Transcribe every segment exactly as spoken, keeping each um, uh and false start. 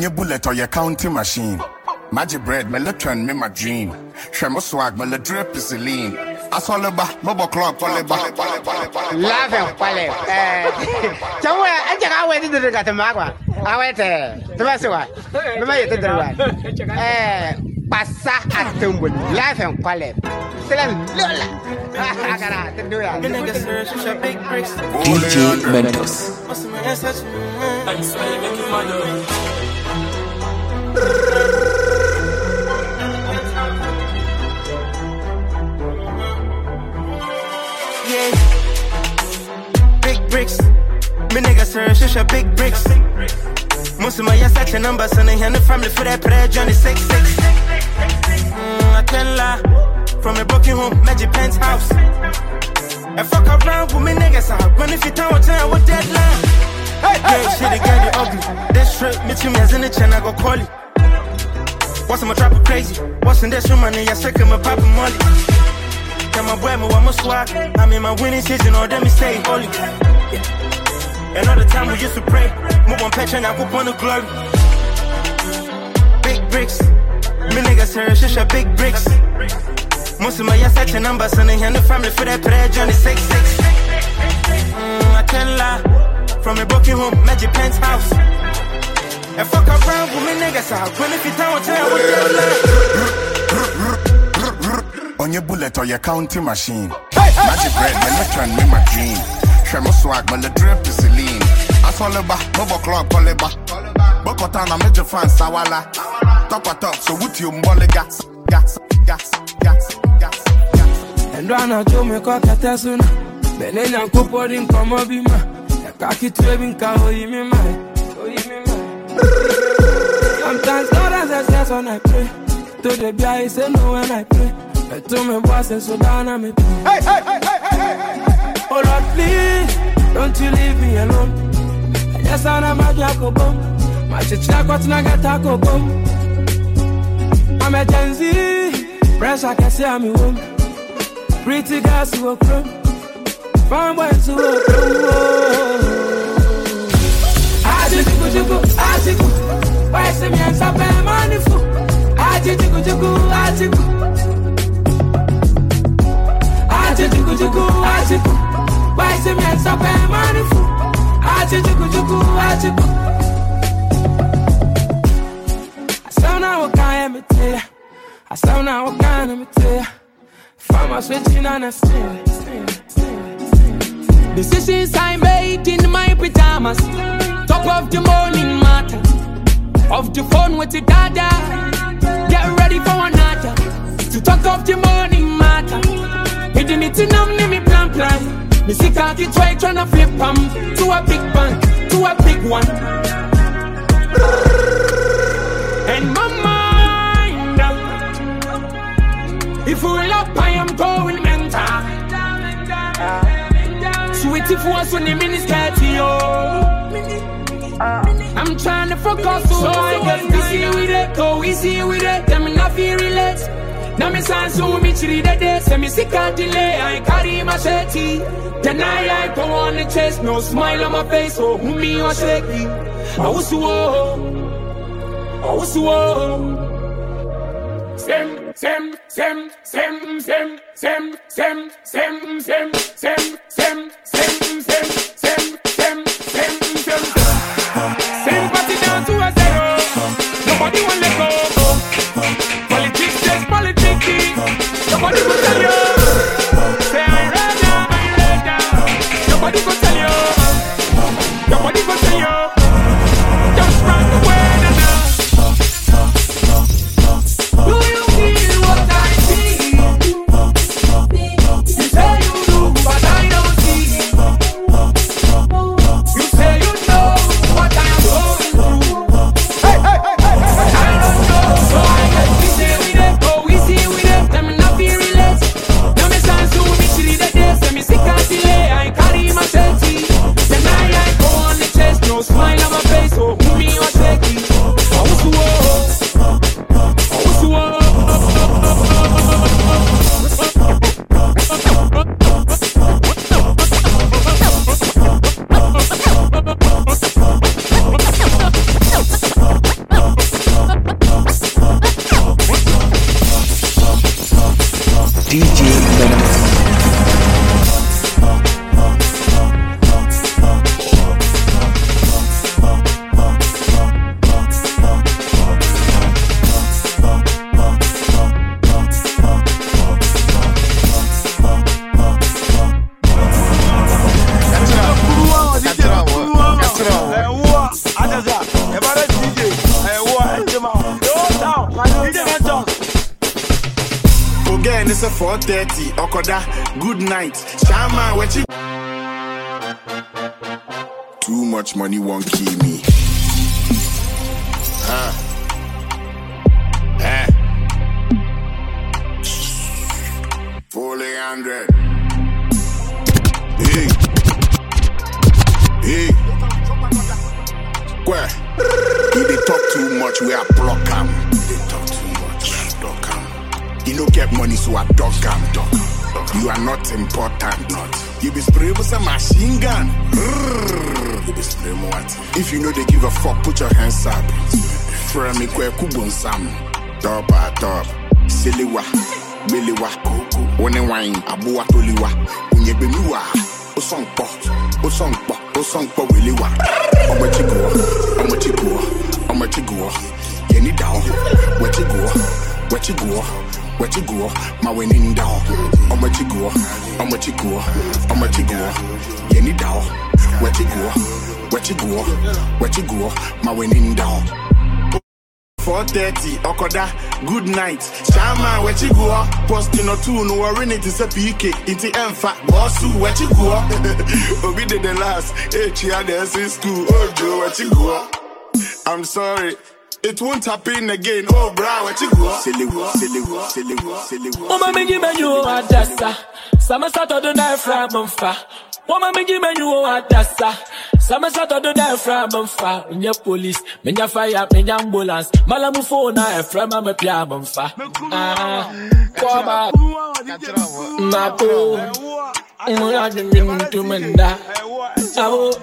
On your bullet or your counting machine. Magic bread, me le turn me my dream. Share my swag, me le drip is lean. I saw the ba, mobile clock, quality ba. Love him, quality. Eh, somewhere I just I went to the Gatamagua. I went to the Masua. The way to the one. Eh, Passa at Tumble. Love him, quality. Lola. I gotta do that. D J Mentos. Big bricks, me niggas serve shisha big bricks. Most of my ass at your numbers, and I hand the family for that prayer Johnny six six. Mm, I can't lie, from a broken home, magic penthouse. And fuck around with me niggas out, run if you town town with deadline. Yeah, shit, it get it ugly. This trip, me to me as in the chain, I go call it. What's my trapper crazy? What's in this room, money? I sick of my papa molly. Tell my boy, me want my swag. I'm in my winning season, or them me stay holy. Yeah. Another time we used to pray. Move on, patch and I go on the glory. Big bricks. Me niggas here, shisha big bricks. Most of my ass at your numbers, and I hand the family for that prayer Johnny six six. Mm, I can't lie. From a broken home, magic penthouse. And fuck around with me niggas out. When if you down town with that line. On your bullet or your counting machine. Magic bread, me le turn me my dream. Share my swag, me le drip is lean. I saw the ba, mobile clock, quality ba. Bokotana major fan sawala. Top a top, so with you mbole gas, gas, gas, gas, gas, gas. And rana to me kwa katasuna. Benenya kupori nkoma bima. Yakaki tuwe ka hoyi me mai, hoyi me mai. Sometimes God has a sense when I pray. To the B I say no when I pray. But to me boss and so down I me pray. Hey, hey, hey, hey, hey, hey. Oh Lord, please, don't you leave me alone. I just wanna make you go boom. My chicha got na get a go boom. I'm a Gen Z, pressure can say I'm a woman. Pretty girls who are chrome, fine boys who are chrome. Ajiku, jiku, ajiku, why say me and stop paying money for? Ajiku, jiku, ajiku, ajiku, jiku, ajiku, why say me and stop paying money for? Ajiku, jiku, ajiku. I sound now what kind of tell ya. I sound now what kind of tell ya. Farmer switching on a sting. Decisions I made in my pajamas. Top of the morning matter. Off the phone with the dada. Get ready for another. To talk of the morning matter. Hidden it in on me plan plan. Me see khaki try tryna flip pam. To a big bank, to a big one. And my mind, if we up I am going mental. Sweetie for us when the minutes get to you. I'm trying to focus so I get easy with it. Go easy with it, tell me not feel relaxed. Now me sound so me chiri the day. Say me sick and delay, I carry my machete. Then I I go on the chest, no smile on my face. Oh, who me or shaky. I was so I was so Sem, sem, sem, sem, sem, sem, sem, sem, sem, sem, sem, sem, sem, sem, sem, sem, sem. Sympathy down to a zero. Nobody will let go. Politics, just politics. Nobody will tell you. Say I read down, I read down. Nobody will tell you. Nobody will tell you. Just run away now. Do you feel what I see? You say you do, but I don't see. You say you know what I am going through. Hey, hey, hey, hey, hey, hey. I don't know, so I get easy with it, go easy with it. Let me not be relaxed. Now me sound so me chilly the day, say me sick and delay. I carry my machete. Then I I go on the chest, no smile on my face. four thirty, Okoda, good night. Shama, what you? Too much money won't kill me. Ah. Ah. Fully hundred. Hey. Hey. Where? If they talk too much, we are block am. They talk too much, we are block am. You don't get money, so I dog am. You are not important. Not. You be spray with a machine gun. You be spray what? If you know they give a fuck, put your hands up. Friend me kwe kubun sam. Top a top. Siliwa. Biliwa. One wine. Abuwa toliwa. Unye bemiwa. Osongpo. Osongpo. Osongpo wiliwa. Omo chiguwa. Omo chiguwa. Omo chiguwa. Yeni down. Wachiguwa. Wachiguwa. What you go, my winning down. I'm what you go, I'm what you go, I'm what you go. Yenny down. What you go, what you go, what you go, my winning down. four thirty, Okoda, good night. Shama, what you go? Posting or two, no worry, it is a P K. Into Enfa, Bossu, what you go? Obi did the last, H R D S in school. Oh, Joe, what you go? I'm sorry. It won't happen again. Oh, bro, what you go? Silly, silly, silly, silly. Woman, me give you a dassa. Some sort of the knife from far. Woman, me give you a dassa. Some sort of the knife from far. In your police, me your fire, me your ambulance. Malamu phone, I from my piano far. Ah, come back. Napo. Muna jimi to menda. Abo.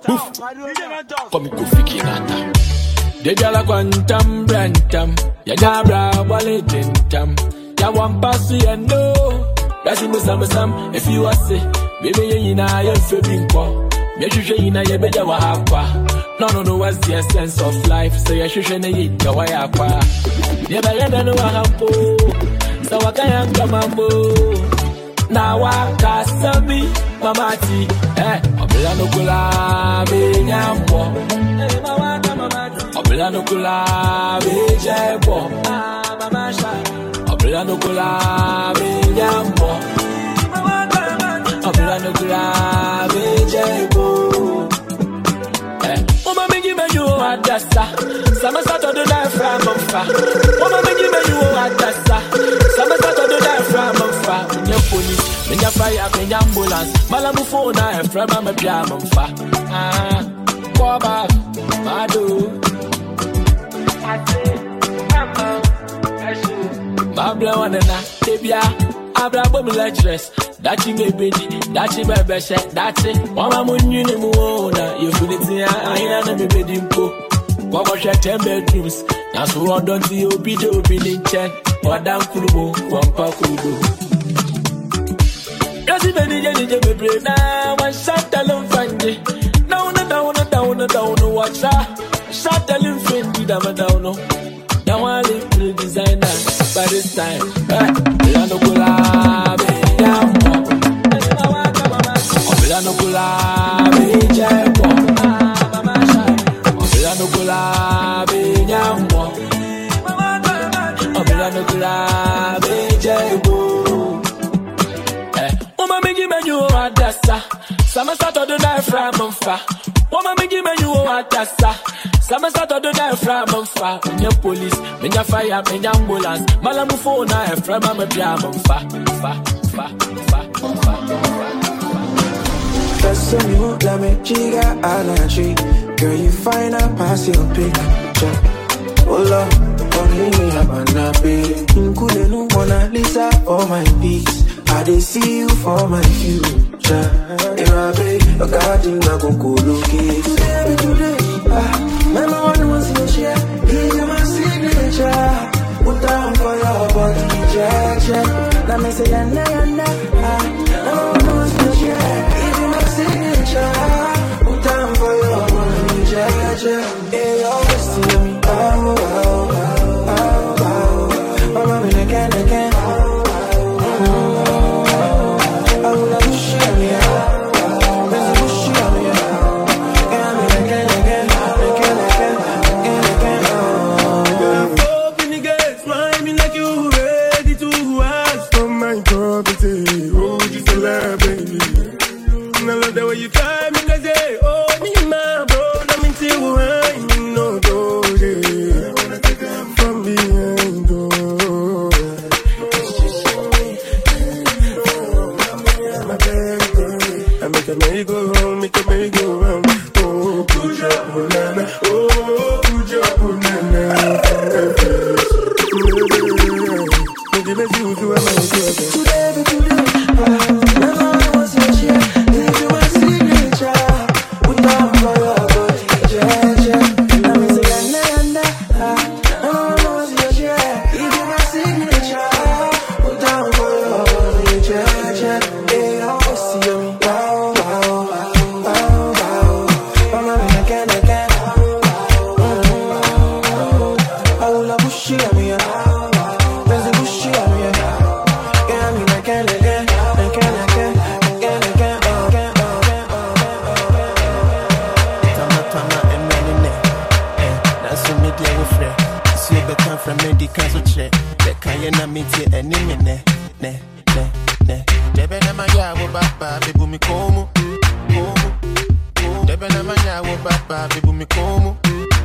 Come go fiki nata. The gala quantum brantam, ya dabra wallet dentam, ya one pass and no. That's in some some. If you are sick, baby, you know you're feeling poor. Make sure you know you better walk. No, no, no, what's the essence of life? So you should eat the way up. Never let no one po. So I can't come on bo. Now I can't sami, mamati. Eh, Obilano kula be nyambo. Eh, mama, mama. Obilano kula be jebo. Ah, mama sha. Obilano kula be nyambo. Obilano kula be jebo. Eh, mama me give me you a dassa. Sama sato do that from fa. Mama me give me you a dassa. Sama sato do that from fa. Your police, me your fire, me your ambulance. Malamu phone I from my piano fa. Ah, go back, madu. Babla wanna tebia abla bom lectures that you may be that you may be set that's it mama munyu ni muona you feel it here I hear na me bedimpo kwa kwa ten bedrooms na so on don't you be the opening check or down kurubo wampa kurubo kasi beni jeni je be pray na one shot alone fanje down down down down watch shot alone fendi down down no now I live to designer by this time. Obilano kula be nyambo. Obilano kula be jebo. Obilano kula be nyambo. Obilano kula be jebo. Eh, mama me give me you a dassa. Sama sato do na from fa. Mama me give me you a dassa. Sama sato do na from fa. Your police, me your fire, me your ambulance. Malamu phone I from my piano fa fa fa fa fa. That's when you la me chiga allergy. Girl, you find out pass your picture. Oh Lord, only me have a nappy. Include no Mona Lisa for my peace. I dey see you for my future. If I pay a garden, I go go locate. Baby today, ah, my mama wants to share. Give you my signature. Put down for your body, check, check. Now me say yana yana, ah, my mama wants to share. Give you my signature. Put down for your body, check, check. Hey, you always see me, oh, oh, oh, oh, oh. Mama me again, again. Again, again, again. again, again. Mm-hmm. I will love bushy, I'm here. There's a bushy, I'm here. Yeah, I mean, again, again, again, again, again, again, again, again. Tama, tama, and running it. That's a media with Fred. See, but come from medical check. The Kayana meet you any minute. Ne, ne, ne. Debena Maya, Baba, Bibumi Komu. Debena Maya, Baba, Bibumi Komu.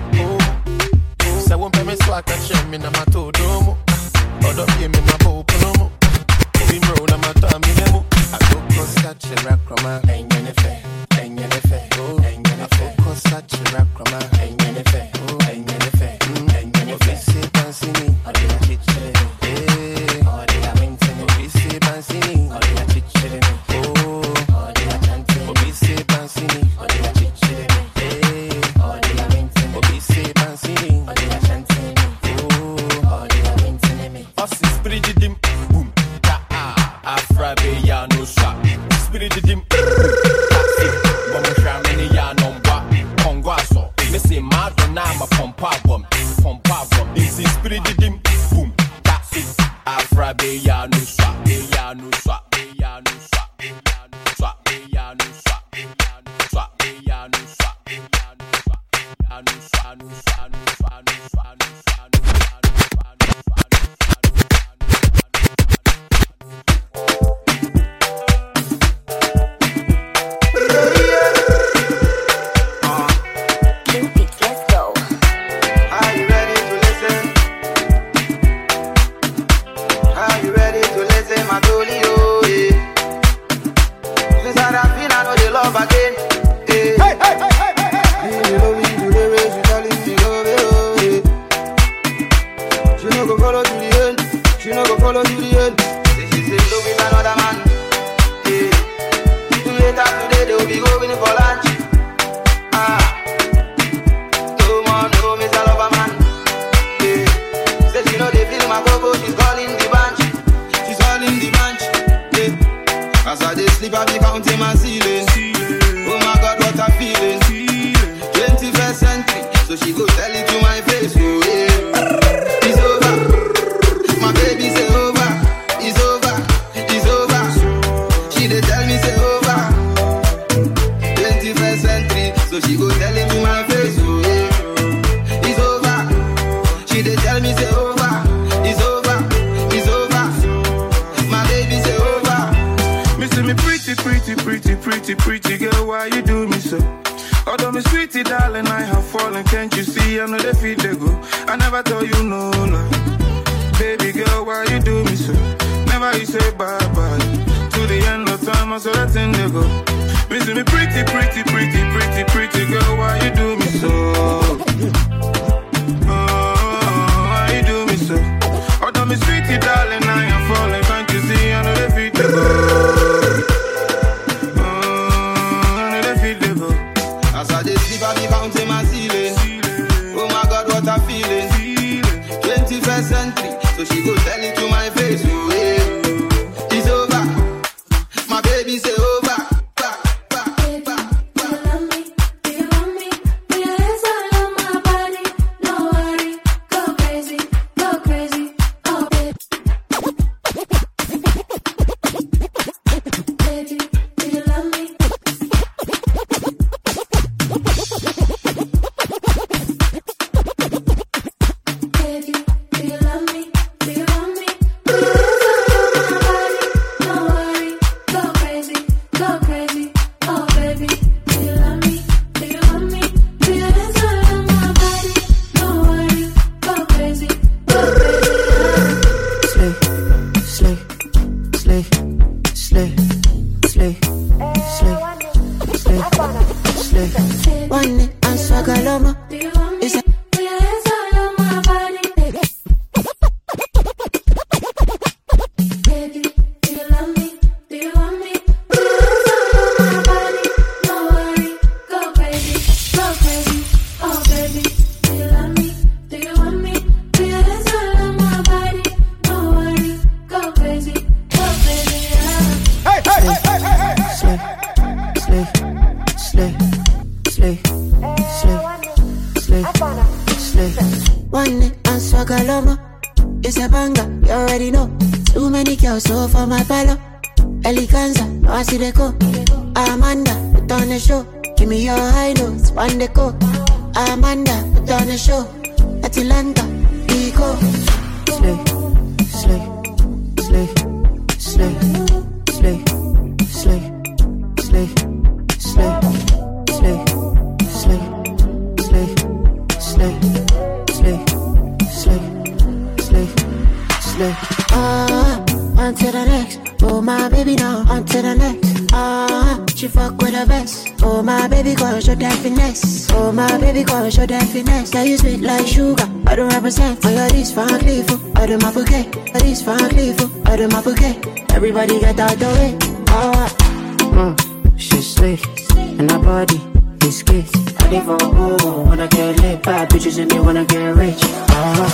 So I won't pay me swag at Shem in a mato domo. Or don't give me my bow promo. We roll on my tummy demo. I go cross that Chiracrama. Ain't anything, ain't anything, ain't anything. Cross that Chiracrama. Ain't anything, ain't anything, ain't anything. Say, Pansini, or the kitchen. Eh, or the Amington. We say, Pansini, or the kitchen. Oh, or the Atlantic. We say, Pansini, or the kitchen. Eh, or the Amington. We say, Pansini, or the Atlantic. Oh, or the Amington. Us is pretty dim. Boom. Afra be ya no shot. Spirit dim. Taxi. Woman shamini ya no wa. Kongwaso. Me say Madonna ma pompa bom. Pompa bom. This is spirit dim. Boom. Taxi. Afra be ya no shot. Be ya no shot. Be ya no shot. Be ya no shot. Be ya no shot. Be ya no shot. Be ya no shot. Be ya no shot. No shot. No shot. No shot. No shot. No shot. slay, slay, slay, slay. slay, slay. One day and Swagaloma, it's a banger, you already know. Too many girls so for my palo. Eleganza, no I see the go. Amanda, put on the show. Give me your high notes, one the go. Amanda, put on the show. Atlanta, we go. Slay, slay, slay, slay, slay, slay, slay, slay, slay, slay, slay, slay, slay, slay, slay, slay. Ah, on to the next. Oh my baby now, on to the next. Ah, she fuck with the best. Oh my baby girl, show that finesse. Oh my baby girl, show that finesse. Yeah, you sweet like sugar. I don't represent for your this fun gleeful. I do my bouquet, this fun gleeful. I do my bouquet. Everybody get out the way. Ah, mm, she's slick, and her body is kids. I live on oh, wanna get lit. Bad bitches and they wanna get rich. Ah.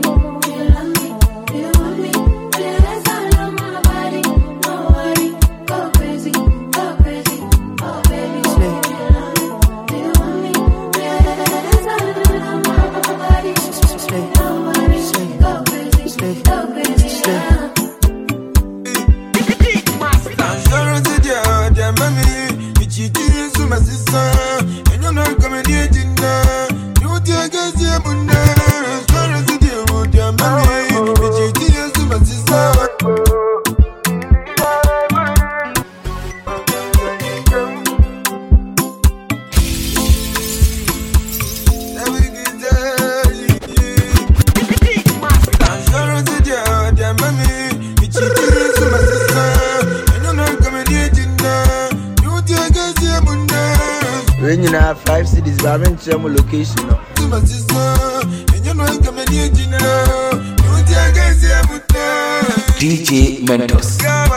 When you have five cities, but I'm in some location. D J Mentos.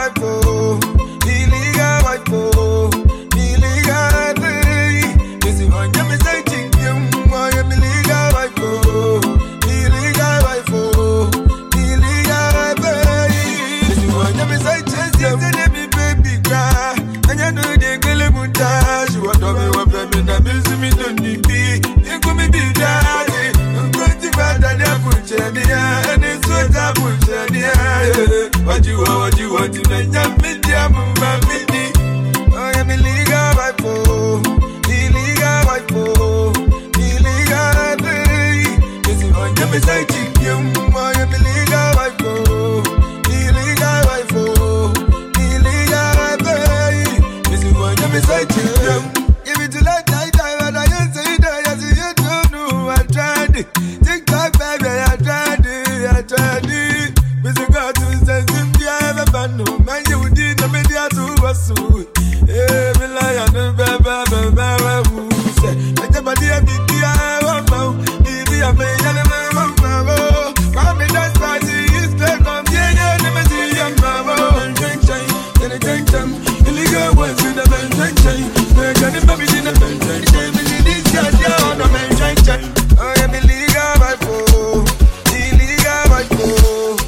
What you want, what you want to make them meet ya, mama, meet me. Oh, yeah, me liga, my po. Me liga, my po. Me liga, baby. This is what you say, chicken. Oh, yeah, me liga, my po. Me liga, my po. Me liga, baby. This is what you say, chicken. Give it to like night time, and I just say that, I see you don't know, I tried it. Tick tock, baby, I tried it, I tried it. Mister God, to say, no man, you did the media to us. Eh, me lie on the baba, baba, who say, I never did be the I Maybe I may have a mamma. Come in that party, is there come here, never see your mama. Drink chain, then a drink them. Illegal ones with a man drink chain. We're gonna baby in a man drink chain. We need this guy down on a man drink chain. Oh, yeah, me legal, my fool. Illegal, my fool.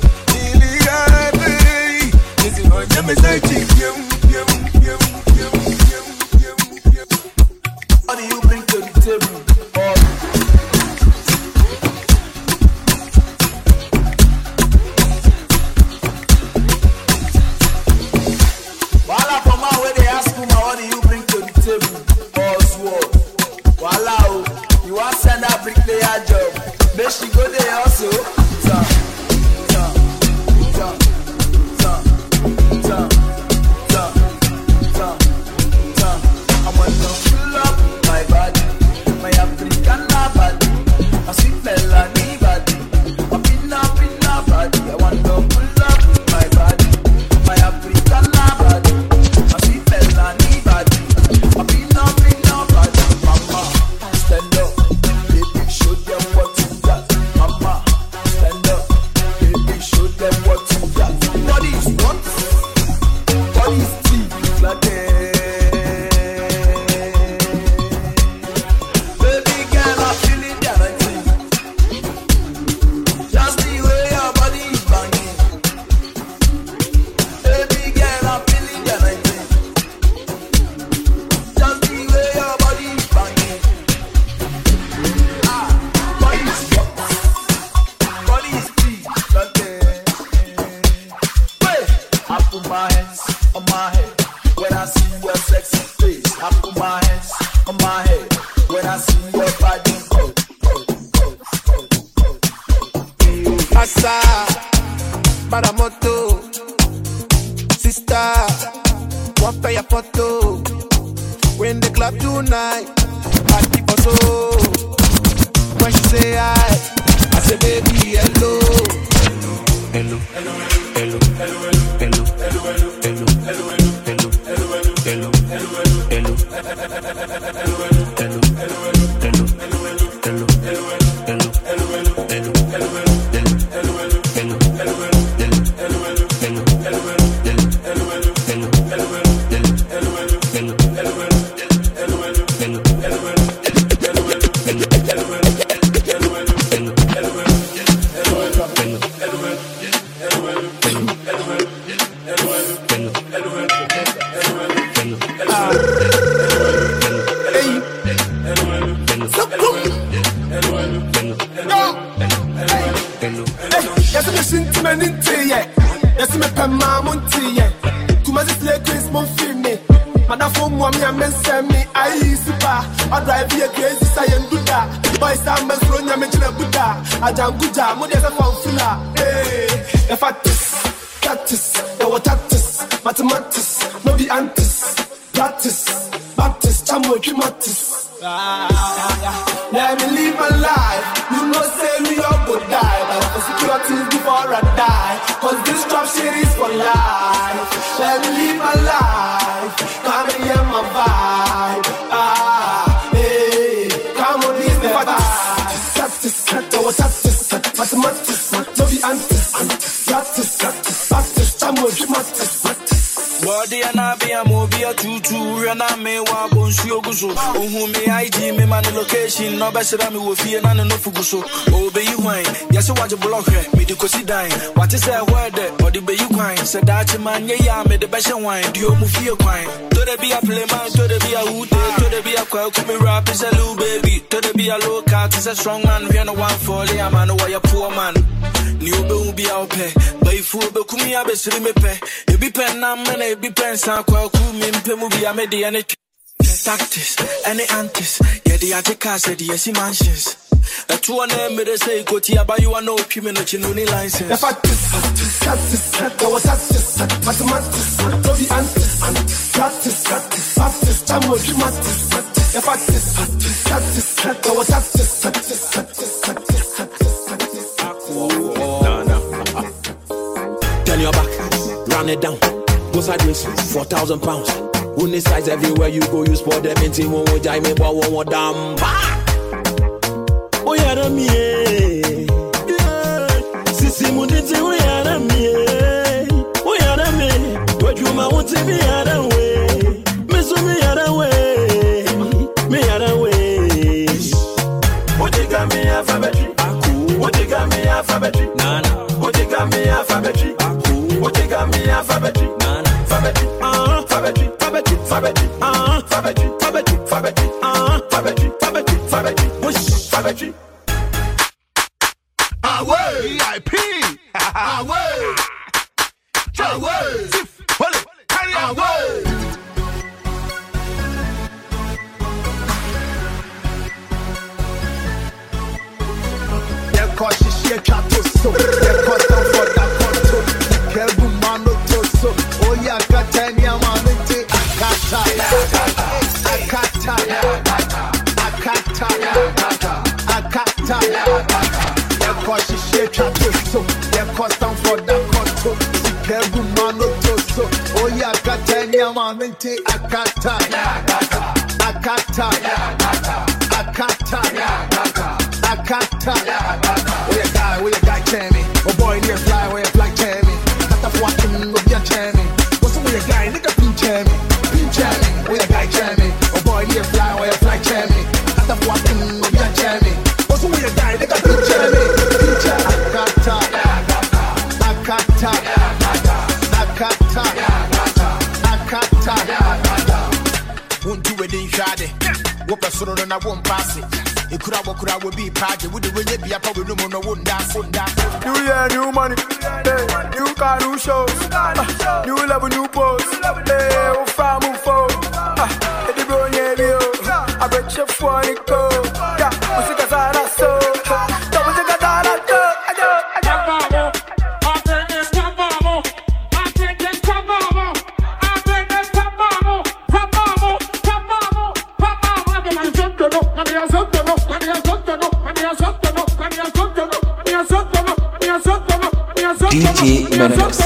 Me say chick, yum, yum, yum, yum, yum, yum, yum. What do you bring to the table? Baramoto, sister, want for your photo. When the club tonight, party photo. When she say hi, I say baby hello. Hello, hello, hello, hello, hello, hello, hello, hello, hello, hello, hello, Ajanguja, modesa fanfula. Hey, if I tis, practice, the watatis, mathematics, no be antis, practice, Baptist, chamo, kimatis. Let me live my life. You know, say me up would die, but for security before I die. Cause this trap shit is for life. Let me live my life. Come and hear my vibe. Ah, hey, come on, this the vibe. Mathematics, no be antis, practice, practice, practice, chamo, kimatis. Body and I be a movie a tutu, and I may walk on Shioguso. Oh, who may I G me man location, no better than me with fear and no fuguso. Oh, be you wine, yes, watch a block, me the cosi dine. What is that word that, or the bay you wine? Said that man, yeah, made the best wine, do you move your wine? To the be a play man, to the be a hoot, to the be a quail, come me rap is a little baby, to the be a low cat is a strong man, we are no one for the man, why a poor man. New will be out pay, but if you be come here, be slim pay, you be pen nam and be pen sank, well, cool me, be a median. Tactics, any antis, yeah, the anti-car said, yes, mansions. A two and a minute say, go to but you are no criminal, you know, license. If I practice, practice, there was practice, mathematics, no be antis, practice, practice, practice, chamo, kimatis. If I practice, practice, there was practice, practice, practice, practice, practice, practice. Turn your back, run it down. Go sideways, four thousand pounds. Only size everywhere you go, you spot them in team. Won't jai me, but won't damn. Oh, yeah, I'm here. Sissy Munditi, we are me. Oh, yeah, I'm me. What you want to be other way? Miss me other way. Me other way. What you got me alphabetry? What you got me alphabetry? Nana. What you got me alphabetry? What you got me alphabetry? Nana. Alphabetry. Uh, alphabetry. Alphabetry. Alphabetry. Uh, alphabetry. Alphabetry. Alphabetry. Uh, alphabetry. Alphabetry. Alphabetry. Whoosh. Alphabetry. Away, V I P. Away. Away. Hold it. Carry away. Cause she share chato so the custom for that conto Kelbu mano toso oh yeah katanya mamete akata akata akata akata the cause she share chato so the custom for that conto Kelbu mano toso oh yeah katanya mamete akata akata akata akata where you guy, where you guy Tammy? Oh boy, near fly, where you fly Tammy? Not the fucking go be a Tammy. What's the way you guy, nigga pin Tammy? Pin Tammy, where you guy Tammy? Oh boy, near fly, where you fly Tammy? Not the fucking go be a Tammy. What's the way you guy, nigga pin Tammy? Pin Tammy. Akata, akata, akata, akata. Won't do it in Shade. Walk a solo and I won't pass it. It could have walked would be party with the way you be a power no no one dance on that. New year, new money, hey, new car, new shows, uh, new level, new post, hey, oh, far move forward, ah, the bro, yeah, I bet you for the code, yeah, music is all I saw, double take a dollar, I do, I do, I do. D J Mentos.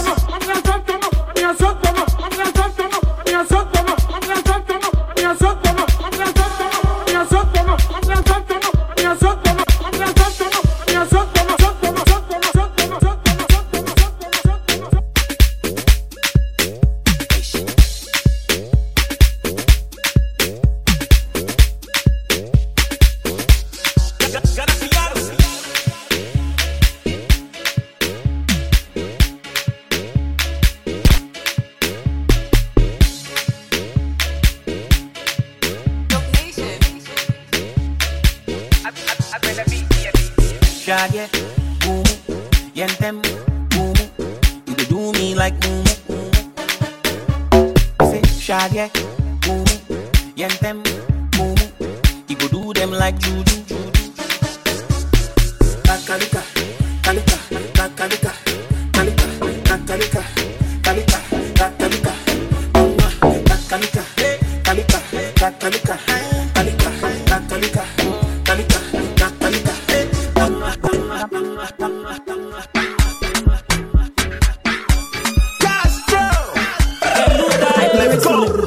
Shaggy, boom, yentem, boom. You dey do me like boom, boom. Say shaggy, boom, yentem, boom. You go do them like juju, juju. Kakalika, kalika, kakalika, kalika, kakalika, kalika, kakalika, kakalika, kalika, kakalika, kalika, kakalika, kalika, kakalika. Let me go.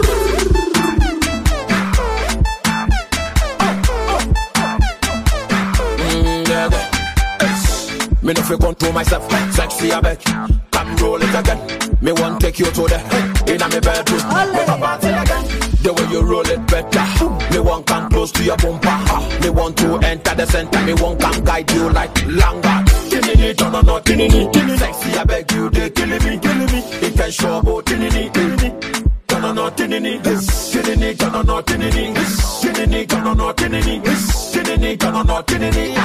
Me no fi control myself, sexy I beg. Come roll it again. Me want take you to the inna me bedroom. Make a party again. The way you roll it better. Me want come close to your bumper. Me want to enter the center. Me want come guide you like longer. Tinini, no no no, tinini, tinini. Sexy I beg you, they killing me, killing me. It can show about tinini, tinini. No no tinini, tinini, no no tinini, tinini, no no tinini, tinini, no no tinini.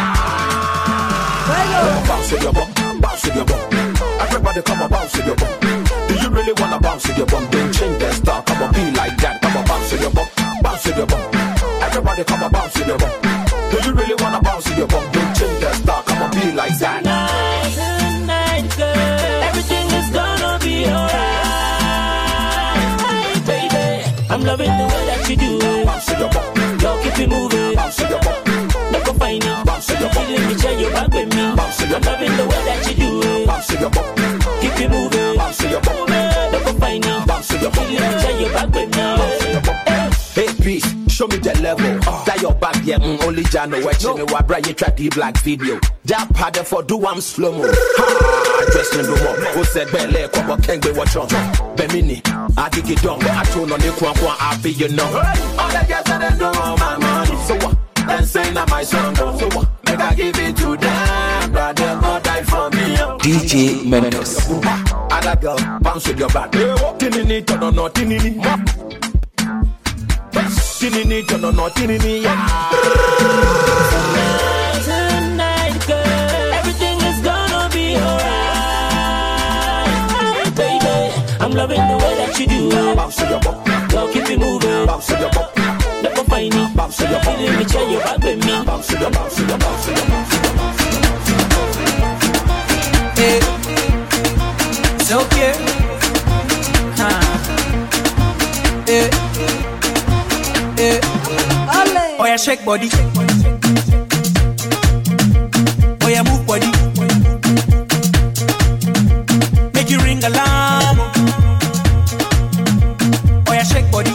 Bounce with your bum, bounce with your bum. Everybody come on, bounce with your bum. Do you really wanna bounce with your bum? Then change that style, come on, be like that. Come on, bounce with your bum, bounce with your bum. Everybody come on, bounce with your bum. Do you really wanna bounce with your bum? Then change that style, come on, be like that. Tonight, tonight, girl, everything is gonna be alright, baby. I'm loving the way that you do it. Bounce with your bum, yo, keep it moving. Bounce with your bum. Never find it. Bounce with your bum. Let me share your back with me. Bounce with your I'm loving the way that you do it. Bounce with your bum. Keep it moving. Bounce with your bum. Never find it. Bounce with your bum. Let me share your back with me. Bounce with your bum. Hey, peace. Show me the level. Oh. That your back, yeah. Mm, only Jano watching me. Why Brian try the black video? That paddle for do I'm slow mo. Ha! Dress me no more. Who said Bele? Come on, can't be watch on. Bemini. I think it done. I told on the kwan kwan. I be you know. All the girls that they know my money. So what? Then say na my song. So what? Make I give it to them. Brother, go die for me. D J Mentos. Other girl, bounce with your back. Tinini, no no, tinini. Tinini, no no, tinini. Tonight, girl, everything is gonna be alright, baby. I'm loving the way that you do it. Bounce with your bum. Girl, keep it moving. Bounce with your bum. Never find it. Bounce with your bum. Let me share your back with me. Bounce with your, bounce with your, bounce with your, bounce with your, bounce with your. Hey, it's okay. Huh. Hey, hey. Oh yeah, shake body. Oh yeah, move body. Make you ring alarm. Oh yeah, shake body.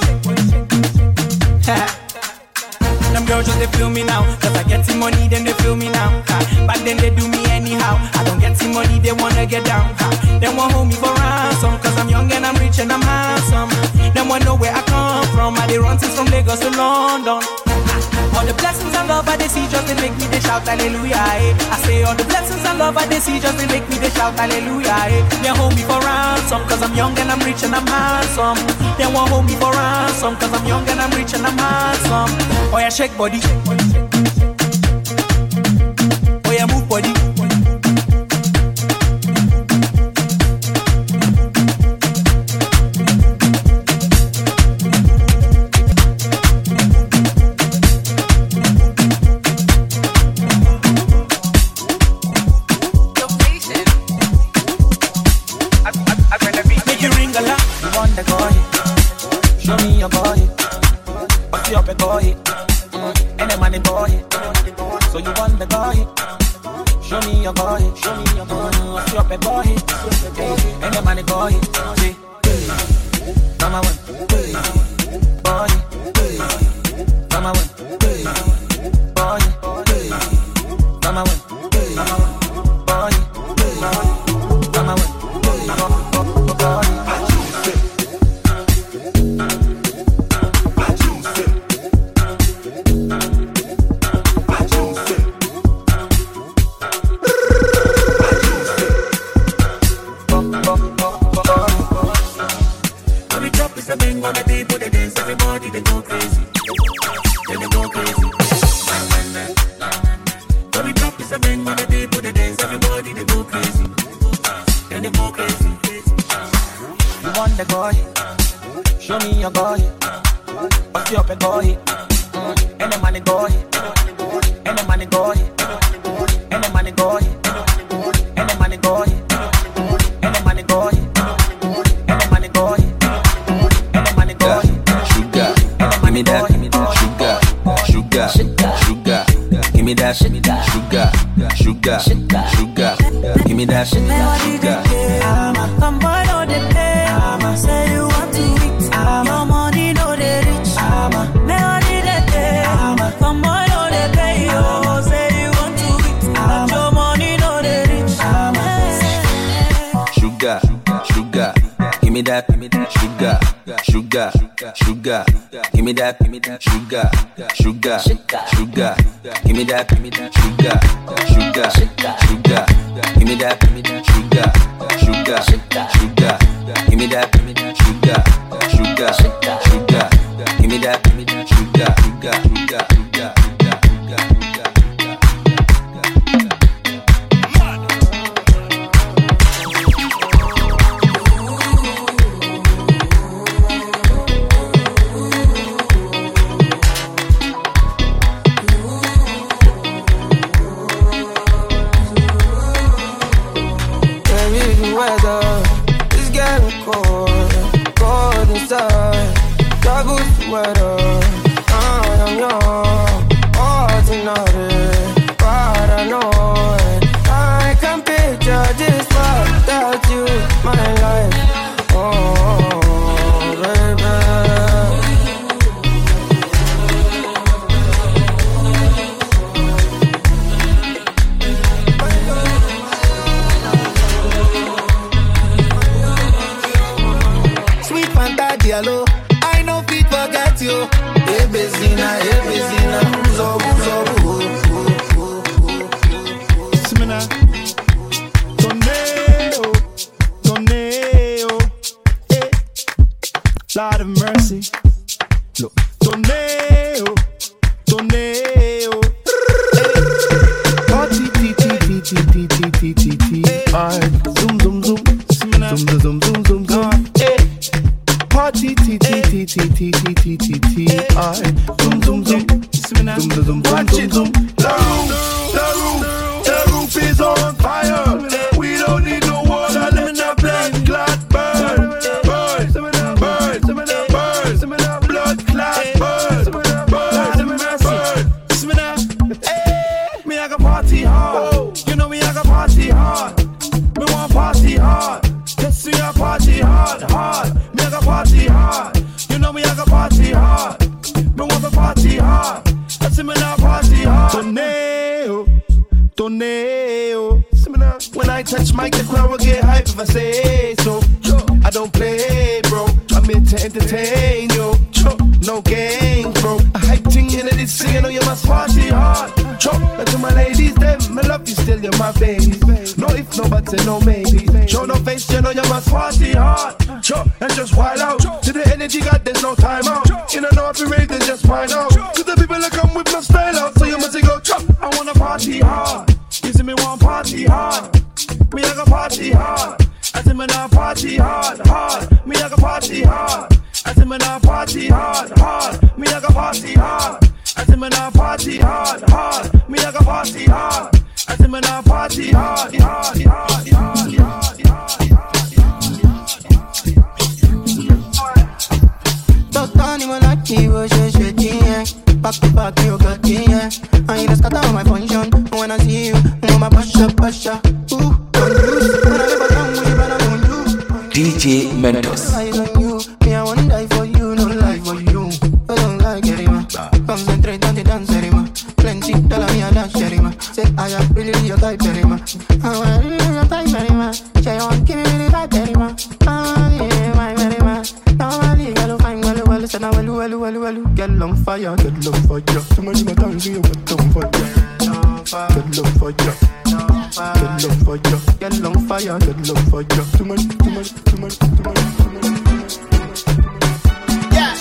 Them girls just they feel me now. Cause I get some money, then they feel me now. Ha. Back then they do me anyhow. I don't get some money, they wanna get down. Ha. They want hold me for ransom. Cause I'm young and I'm rich and I'm handsome. They want know where I come from. I they run since from Lagos to London. Ha. All the blessings and love I they see just they make me they shout hallelujah. Eh. I say all the blessings and love I they see just they make me they shout hallelujah. Eh. They hold me for ransom. Cause I'm young and I'm rich and I'm handsome. They want hold me for ransom. Cause I'm young and I'm rich and I'm handsome. Oh yeah, shake body. Oh yeah, move body. Make you ring a lot. You want the boy? Show me your body. What's your boy? Any money boy. So you want the boy? Show me your boy, show me your boy. What's up, a boy? And the money boy. Mama one, boy. Mama one, boy. Mama one, boy. Mama one. Everybody they go crazy, then they go crazy. When we drop this a bang on the people they dance, everybody they go crazy, then they go crazy. You want the boy? Show me your boy. What's up, a boy? Mm. And the money boy, and the money boy, and the money boy, and the money boy, and the money boy, and the money boy, and the money boy. Sugar, give me that, sugar, sugar, sugar, give me that, sugar, sugar, sugar, give me that, sugar. Come boy, no they pay. Say you want to eat. Your money, no they rich. Melody they pay. Come boy, no they pay. Oh, say you want to eat. Your money, no they rich. Sugar, sugar, give me that, sugar, sugar, sugar, give me that, sugar, sugar, sugar, give me that, sugar, sugar, sugar, give me that, sugar, sugar, sugar, give me that, sugar, sugar, sugar, give me that, sugar, sugar, sugar, sugar. It's getting cold, cold inside. Troubles to weather. I am young, ordinary, paranoid. I can picture this world without you, my life. Oh, baby. Hello, I know fit forget you. Hey, Bezina, hey, Bezina, zo, zo, Simina, Toneo, Toneo, hey, Lord of mercy, look, Toneo, Toneo, hey, T T T T T T T T T, alright, zoom, zoom, zoom, Simina, zoom, zoom, zoom, zoom, zoom, hey. Party T T T T T T T T T I zoom zoom zoom zoom zoom zoom zoom zoom. The roof, the roof, the roof is on fire. We don't need no water. Let the blood clot burn, burn, burn, burn, blood clot burn, burn, burn. Hey, me I got party hard. You know me I got party hard. Me want party hard. Let's see I party hard, hard. Me I got party hard. You know me I got party hard. Me want to party hard. Let's see me now party hard. Tornado, tornado. When I touch mic, the crowd will get hype if I say so. I don't play, bro. I'm here to entertain you. No games, bro. I hype ting into this singing, oh you must party hard. And to my ladies, them, I love you still, you're my baby. No if, no buts, and no maybe. Show no face, you know you must party hard. And just wild out. To the energy got, there's no time out. You don't know if you're ready, then just find out. To the people that come with my style out, so you must go chop. I wanna party hard. You see me want party hard. Me I go party hard. I see me now party hard, hard. Me I go party hard. I see me now party hard, hard. Me I go party hard. I see me now party hard, hard. Me I go party hard. I see me now party hard, hard, hard, hard, hard, hard. Doctor, ni mo like you, oh, she, she, she, yeah. Back to back, you got it, yeah. And you just cut out my function. When I see you, my pasha pasha. Ooh, D J Mendes. Eyes on you, me I wanna die for you, no lie for you. I don't like it, man. Concentrate on the dance, man. Plenty dollar me a dance, man. Say I am really your type, man. I want really your type, man. Say you want give me the vibe, man. Ah yeah, my man. Normally, girl, fine, well, well, say now, well, well, well, well, get on fire, get on fire. Too many more times you get on fire. Get on fire, get on fire, get on fire, get on fire. Too much, too much, too much, too much, too much. Yeah,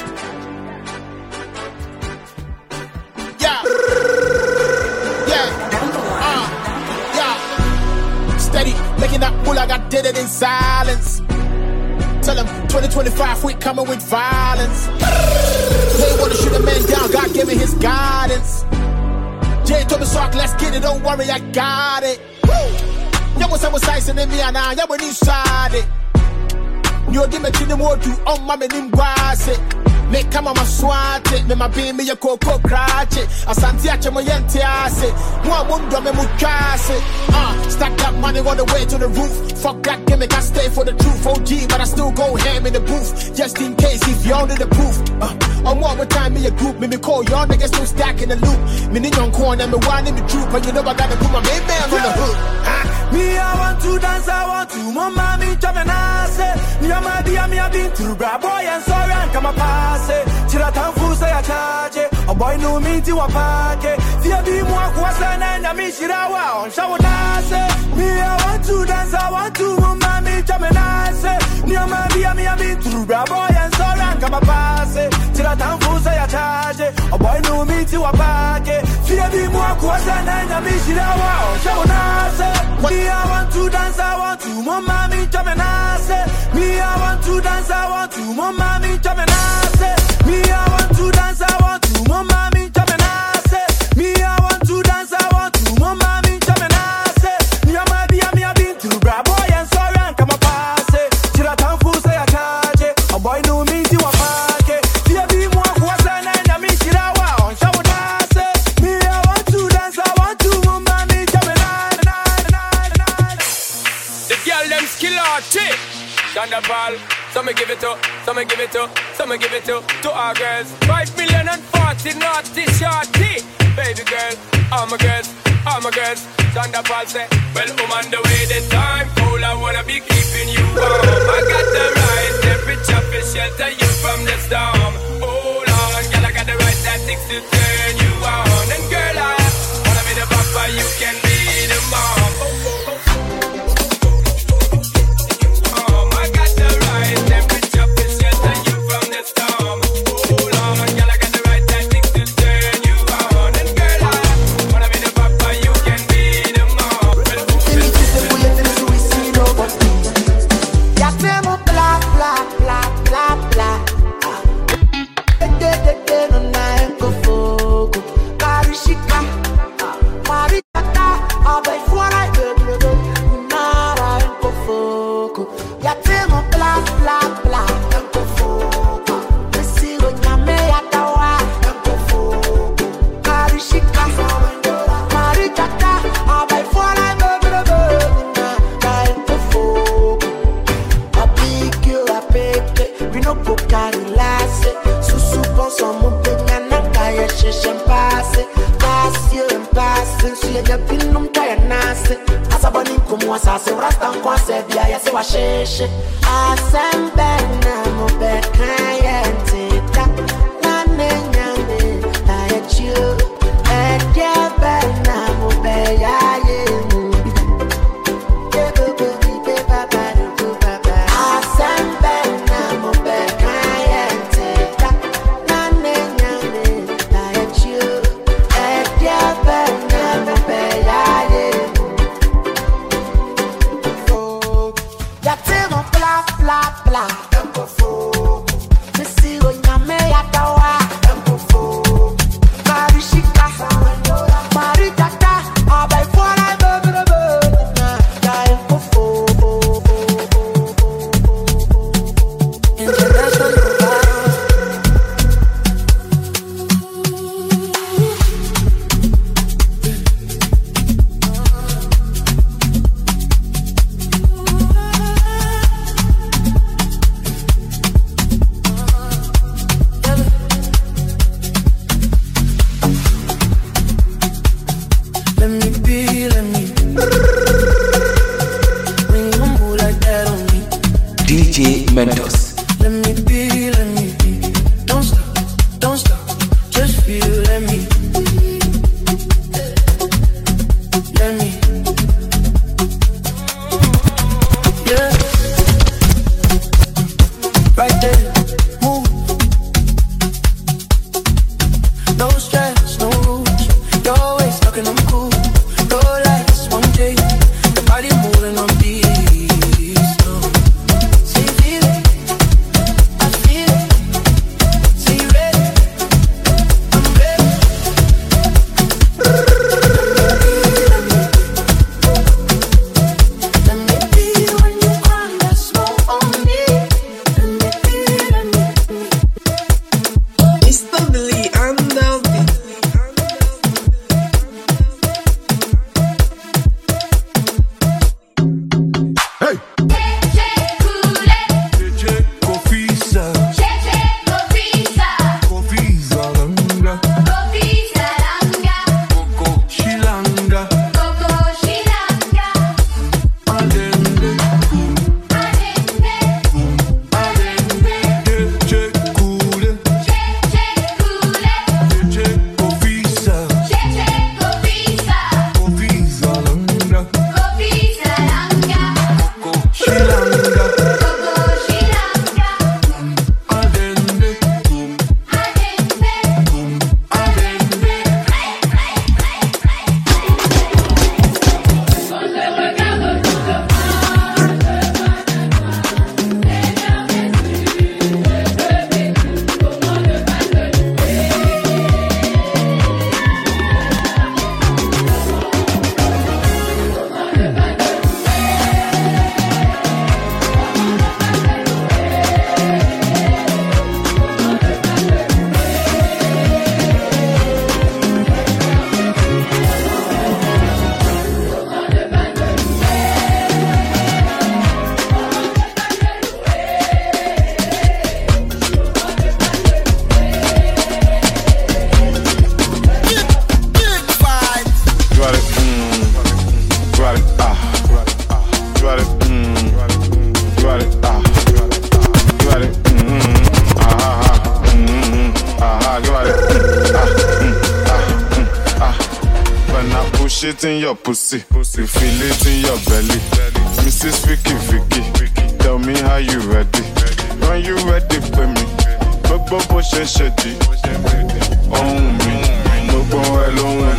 yeah, yeah, uh, yeah. Steady, making that bull, I got did it in silence. Tell them twenty twenty-five, we coming with violence. They wanna shoot a man down, God give me his guidance. Jay told me sock, let's get it, don't worry, I got it. Yeah, what's up with sizing in me and I, yeah, when you side it. You give me to the more to on my name was it. Make come on my swat it, me my baby, your cocoa cratch it. A Santiago, my yentiase. One mundo, me mukase. Uh, stack that money all the way to the roof. Fuck that gimmick, I stay for the truth. O G, but I still go ham in the booth. Just in case if you're under the proof. Uh, I'm one more time, me a group, me me call y'all niggas still stacking the loop. Me in your corner, me one in the troop. And you know I gotta put my main man on the hook. Uh, me, I want to dance, I want to. Mama, me, chop and I say. Me, I'm a dear, me, I've been through. Boy, and sorry, and come a pass. Chira tanfu say a charge. A boy no me to a party. Fear be more kwasa na me shirawa on shower dance. Me I want to dance, I want to mama me chamenase. Me ama be me a been through bra boy and so rank come a pass. Chira tanfu say a charge. A boy no me to a party. Fear be more kwasa na me shirawa on shower dance. Me I want to dance, I want to mama me chamenase. Me I want to dance, I want to mama me chamenase. Me, I want to dance, I want to, mama, me, chamenase. Me, I want to dance, I want to, mama, me, chamenase. Me, I'm a be, I'm a been to bra boy and sorry, and come a pass it. Chira tanfu say a charge. A boy no me to a party. Fear be more was an enemy, chira wa on shower dance. Me, I want to dance, I want to, mama, me, chamenase. The girl them skill out, chick. Thunderball. Some me give it to, some me give it to, some me give it to, to our girls. Five million and forty naughty shorty. Baby girl, all my girls, all my girls. Thunderball say, well, I'm on the way, the time cold, I wanna be keeping you warm. I got the right temperature to shelter you from the storm. Hold on, girl, I got the right tactics to turn you on. And girl, I wanna be the papa, you can be the mom. Blah, blah, blah. See Let me be, let me when you move like that on me. D J Mentos. Let me be, let me be. Don't stop, don't stop. Just feel, let me. Let me. Yeah. Right there. Move. No stress, no rules. You're always talking, I'm cool. No lights, one day. The body moving on beat. In your pussy, pussy, feel it in your belly. Missus Vicky Vicky, tell me how you ready. When you ready for me, Bobo Boshe Shedi. On me, Bobo alone.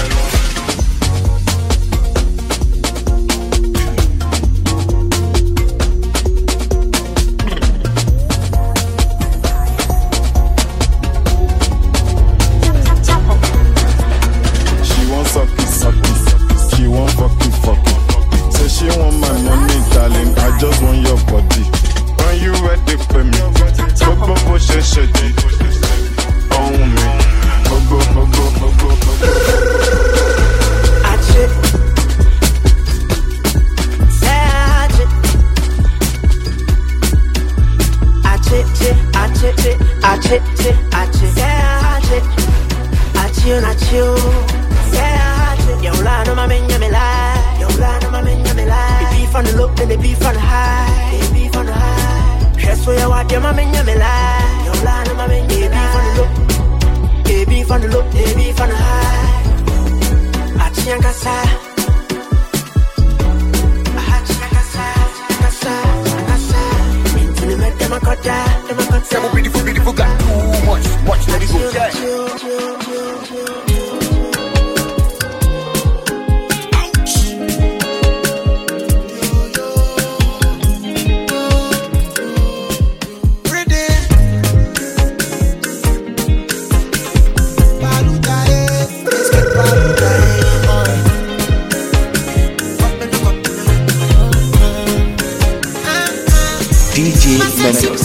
D J Mentos.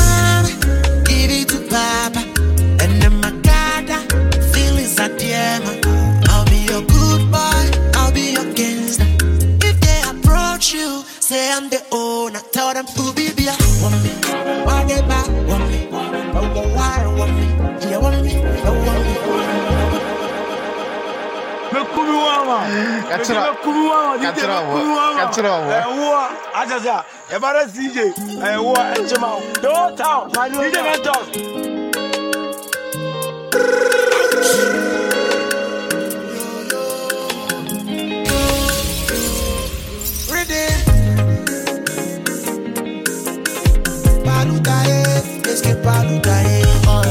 Give it to Papa, and then my God, feelings are dear. I'll be your good boy, I'll be your gangster. If they approach you, say I'm the owner. Tell them to be beer. Want me? Why they back? Want me? Oh, the why want me? Yeah, want me? Don't want me. Kuruama. Katra. Kuruama. Katra. Katra. Eh, what? Ajaja. Ebara C J. Eh, what? Enchema. Don't town. D J Mentos. Palutae, es que palutae, oh.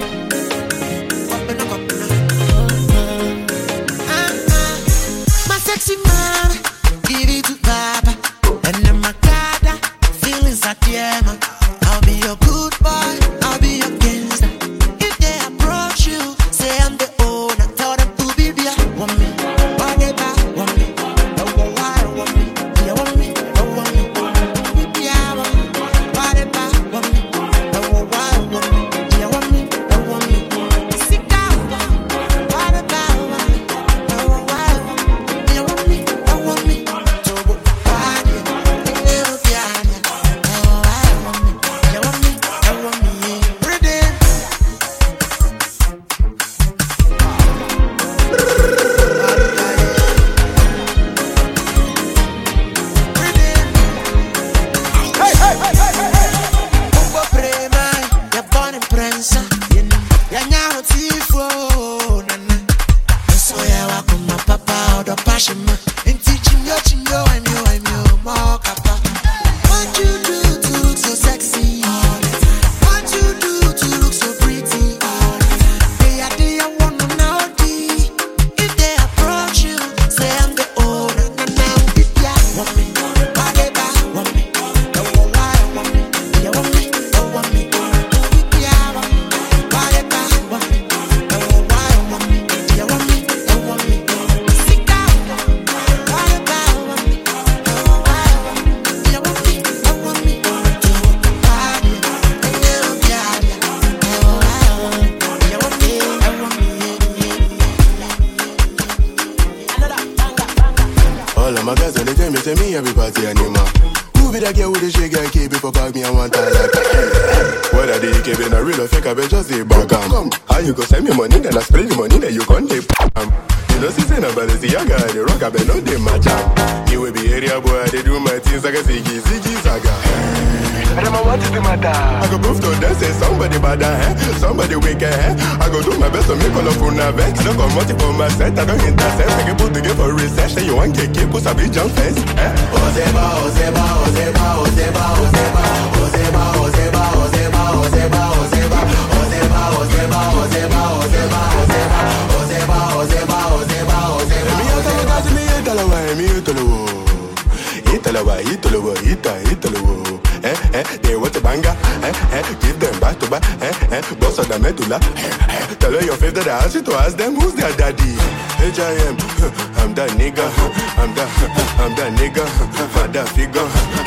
My sexy man, give it to Papa, and then my God, feelings are dear. I'll be your good boy, I'll be your gangster. If they approach you, say I'm the owner, tell them to be there. Want me, why they back? Want me, don't go why, want me, yeah, want me, don't want me, yeah, want me, why they back? Want me, don't go why, want me, yeah, want me, don't want me, sit down, why they back? Want me, don't go why, yeah, want me, don't want me, to go why, yeah, yeah, what you do to look so sexy? What you do to look so pretty? They are the one who know thee. If they approach you, say I'm the owner. And now if ya want me, why they back? Want me, don't go why want me, yeah want me, don't want me. If ya want me, why they back? Want me, don't go why want me, yeah want me, don't want me. Sit down, why they back? Want me, don't go why want me, yeah want me, don't want me. All of my guys and they tell me, tell me everybody anymore. Who be that girl with the shake and keep it for fuck me and want to like that? What are they keeping a real or fake? I bet just say back am. Come, how you go send me money, then I spend the money, then you can't take am. You know, see, say nobody see a guy, the rock, I bet no they match am. You will be area boy, they do my things like a ziggy, ziggy, saga. I don't know what is the matter. I go prove to them, say somebody bad, eh? Somebody wicked, eh? I go do my best to make all of una vex. No come multi for my set, I don't intercept. I can put together for research, and you want get keep, put a big jump fence, eh? Ozeba, Ozeba, Ozeba, Ozeba, Ozeba, Ozeba, Ozeba, Ozeba, Ozeba, Ozeba, Ozeba, Ozeba, Ozeba, Ozeba, Ozeba, Ozeba, Ozeba, Ozeba. Me a tell you, me a tell you, me a tell you. Italawa, Italawa, Ita, Italawa. Eh, eh, they want a banger, eh, eh, give them back to back, eh, eh, boss of the medulla, eh, eh, tell her your favorite that I asked you to ask them who's their daddy. H I M, I'm that nigga, I'm that, I'm that nigga, I'm that figure.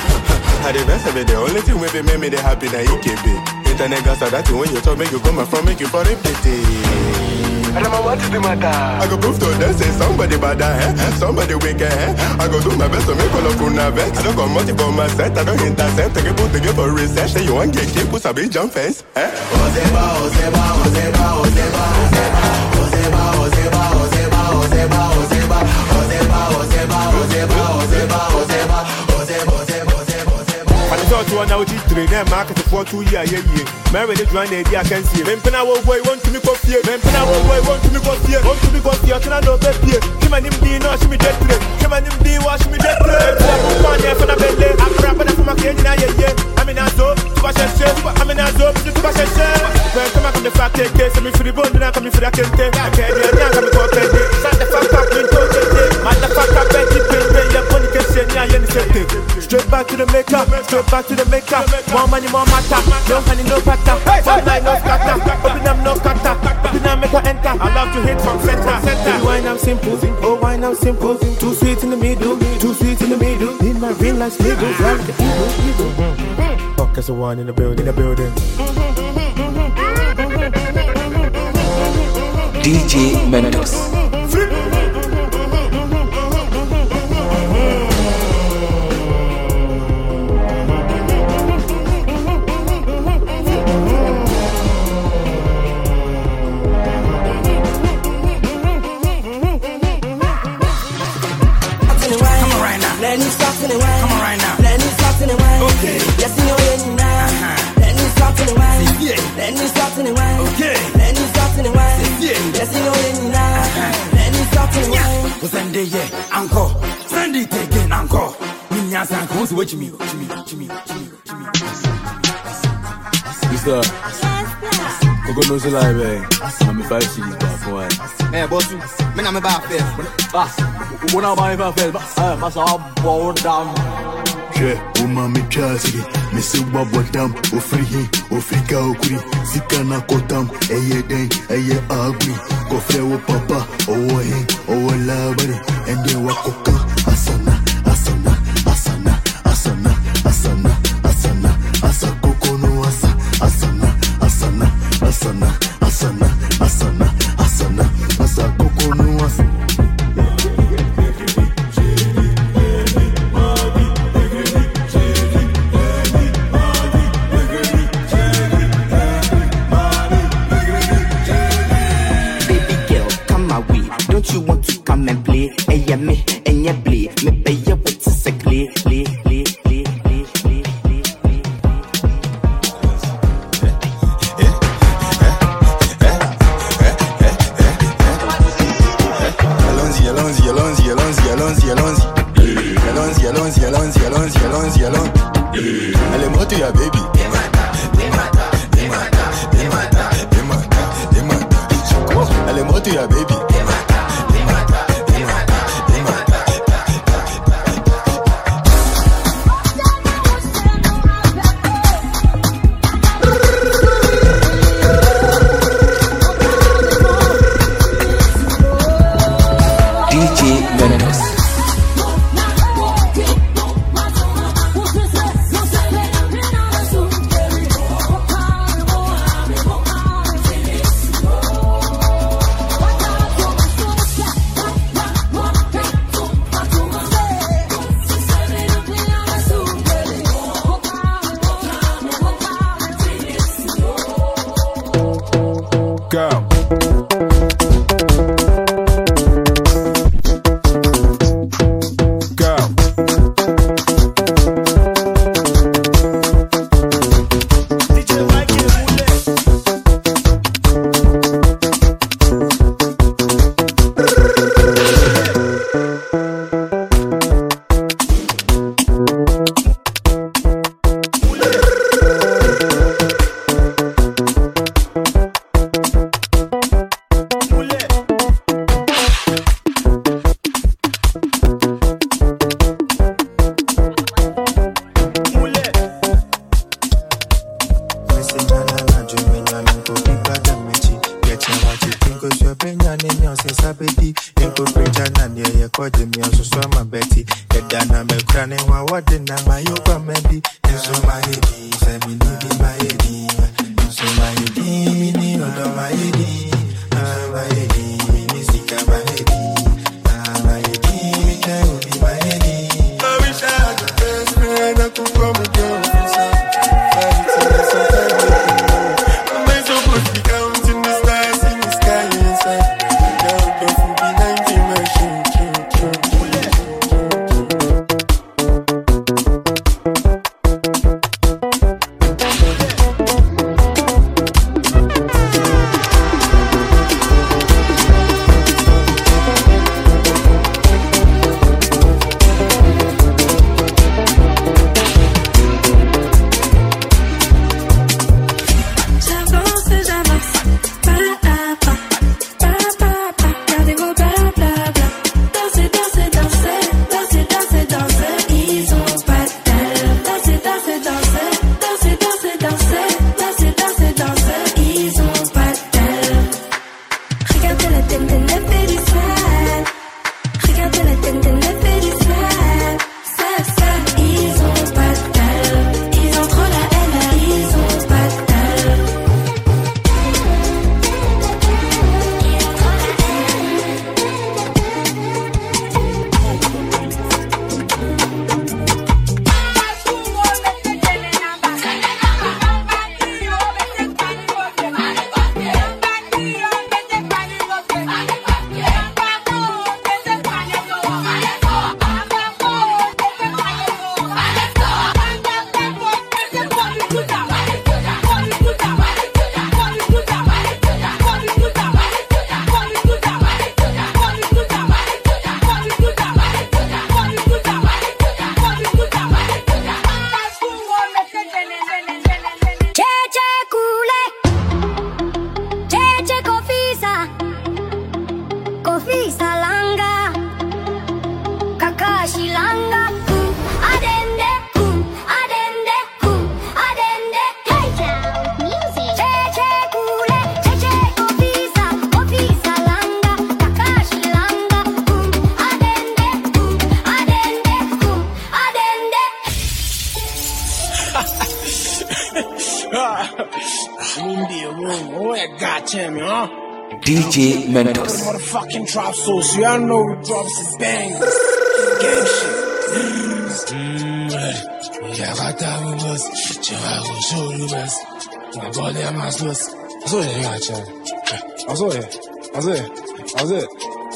At the best of it, the only thing we be make me they happy that you can be. Internet gas are that thing when you talk, make you come from, make you for a pity. I don't know what is the matter. I go prove to them, say somebody bad, eh? Somebody wicked, eh? I go do my best to make all of una vex. I don't come multi for my set, I don't intercept. I can put together for research, then you want get keep, put a big jump fence, eh? Ozeba, Ozeba, Ozeba, Ozeba, Ozeba, Ozeba, Ozeba, Ozeba, Ozeba, Ozeba, Ozeba, Ozeba, Ozeba, Ozeba, Ozeba, Ozeba, Ozeba, Ozeba. I thought you were now three, then market for two years, yeah, yeah. Mary, the joint idea, I can see. Mempena wo boy want to me go fear. Mempena wo boy want to me go fear. Want to me go fear, can I know that fear? Come on, him be no, she me dead today. Come on, him be wash me dead today. I'm on here for the belly. I'm rapping for my kid, yeah, yeah. I'm in a zone, to my chest, I'm in a zone, to my chest. When come back on the fact, take case, I'm in for the bone, then I'm coming for the kente. I can't hear that, I'm going to get it. Shut the fuck up, you don't get it. Motherfucker, bet you pay, pay, you're going to get it, yeah, yeah, straight back to the maker, straight back to the maker. More money, more matter. No honey, no patter. Five nine, no scatter. Open them, no cutter. Open them, make her enter. I love to hit from center. Center. Wine, I'm simple. Oh, wine, I'm simple. Too sweet in the middle. Too sweet in the middle. In my real life, nigga. Like the evil, evil. Fuck as the one in the building, the building. D J Mentos. Lenny starting the wine. Come on right now. Lenny starting the wine. Okay. Yes, you know you now. Lenny starting the wine. Yeah. Lenny starting the wine. Okay. Lenny starting the wine. Yeah. Yes, you know you now. Lenny starting the wine. What's in the yeah? Encore. Send it again, encore. Minyas and comes with me. Jimmy, Jimmy, Jimmy, Jimmy. Mister Coco no say lie, man. I'm a five cities back for one. Hey, boss, me na me buy first. Ah, when I buy first, ah, mas I bow down. Yeah, woman me chasing. Me say babo dam, o free him, o free ka o kuri. Sika na kotam, eye den, eye agri. Ko free o papa, o hin, o labari. Ende wa koka, asana, asana, asana, asana, asana, asana, asa koko no asa, asana, asana, asana, asana, asana, asana, asa koko no asa. Don't you want to come and play? Hey, yeah, me, and yeah, play. Me pay you with a play, play, play, play, play, play, play. Allons-y, allons-y, allons-y, allons-y, allons-y, allons-y. Allons-y, allons-y, allons-y, allons-y, allons-y, allons-y. Allez, moi, tu as baby. Allez, moi, tu as baby. Shilanga, kum, adende, kum, adende, kum, adende, K-Town music. Cheche kule, cheche ofisa, ofisa langa, Takashi langa, kum, adende, kum, adende, kum, adende. India, oh, I got him, huh? D J Mentos. Motherfucking drop sauce, you all know who drops his bangers. Gang shit. Yeah, I got that with us. I will show you best. My body, I'm as loose. I saw you, I saw you. I saw you. I saw you. I saw you.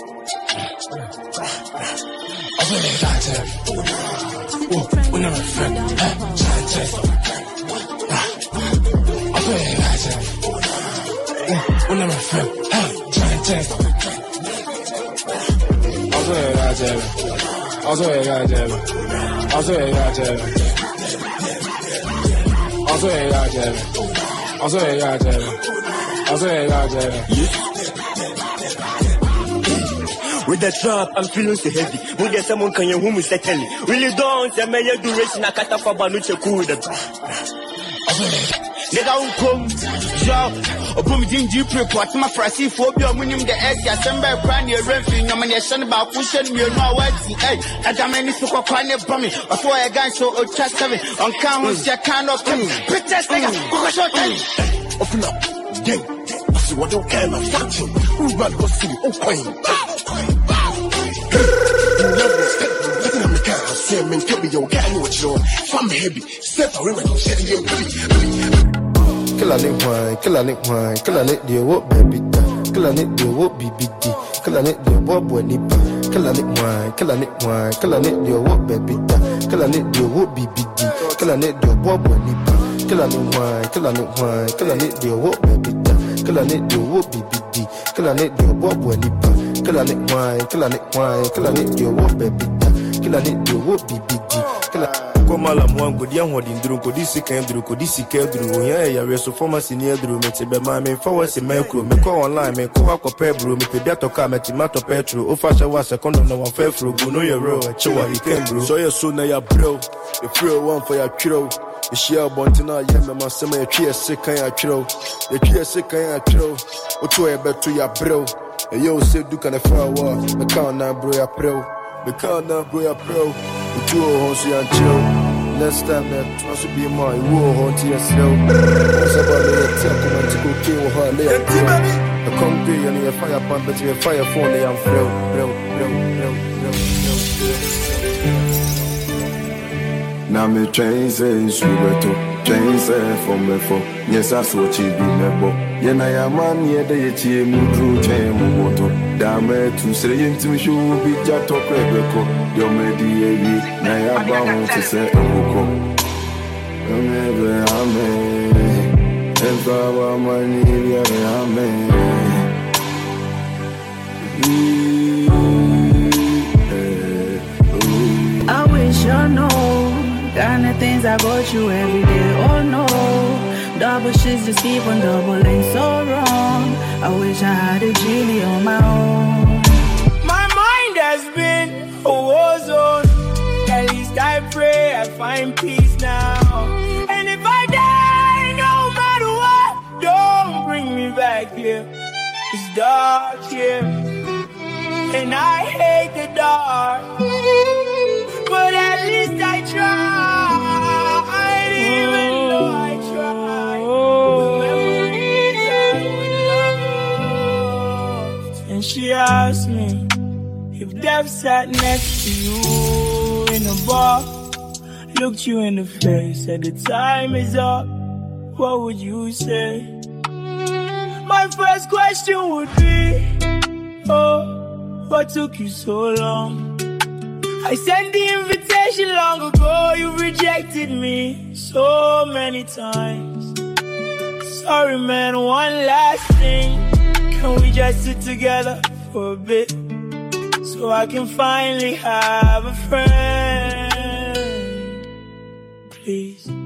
I saw you, got him. Oh, we never friend. Hey, try to test. I saw you, got him. Oh, we never friend. Hey, try to test. I saw you, got him. I saw you, got him. I saw you, got him. I saw you, got him. I saw you, got him. I saw you, got him. With the trap, I'm feeling so heavy. When there's someone can you whom is settling. Really don't say may you duration a cat for Banuche cool. Nigga who come, yo, Obum Jinji Preport, my frasi phobia, winning the egg, Assembly, Cranny, Renfrey, nomination about pushing me, no words, hey, and I mean, it's a cranny bomb, or for a guy so or trust seven, on cameras, you cannot come. Pictures, nigga, open up, gang, I see what you can, my function, who run go see, oh, queen. Same and kill me, yo, get me what you're from heavy, step away when you said you Kill a nick wine, kill a nick wine, kill a nick dear what baby da, kill a nick dear what B B D, kill a nick dear what boy nipa, kill a nick wine, kill a nick wine, kill a nick dear what baby da, kill a nick dear what B B D, kill a nick dear what boy nipa, kill a nick wine, kill a nick wine, kill a nick dear what baby da, kill a nick dear what B B D, kill a nick dear what boy nipa, kill a nick wine, kill a nick wine, kill a nick dear what baby da, kill a nick dear what B B D, kill a Komala mwangu dia hodi nduru ko disi kan nduru ko disi ke nduru ya ya reso pharmacy ni nduru meti be ma me fa wase micro me ko online me ko akopɛ bro me pe bia toka meti mato petrol o fa sha wa second na one fair fro go no your row chewa you can bro so ya so na ya bro the free one for ya tro e share bontina ya me ma se ma ya twie se kan ya tro ya twie se kan ya tro o to e beto ya bro e yo se du kan e fa wa me kan na bro ya pro me kan na bro ya pro two horse and chill. Next time that wants to be my war hunt yourself. What's about the attack and to go kill her later? The concrete and your fire pump, but your fire phone, they are flow, flow, flow, flow, Now me train say subeto, train say from before. Yes, I saw chi be mebo. Yena ya man ye de ye chi mudru chain muboto. Dame tu say into show be jato krebeko. Yo me di evi na ya ba won to say oko. Yo me be ame. Efa wa mani ya ame. I wish you know kind of things I go through every day. Oh no, double shits just keep on doubling so wrong. I wish I had a genie on my own. My mind has been a war zone. At least I pray I find peace now. And if I die, no matter what, don't bring me back here. It's dark here, and I hate the dark. But at least I tried, even though I tried. Memories I would love. And she asked me if death sat next to you in a bar, looked you in the face, said the time is up, what would you say? My first question would be, oh, what took you so long? I sent the invitation long ago, you rejected me so many times. Sorry man, one last thing, can we just sit together for a bit, so I can finally have a friend, please.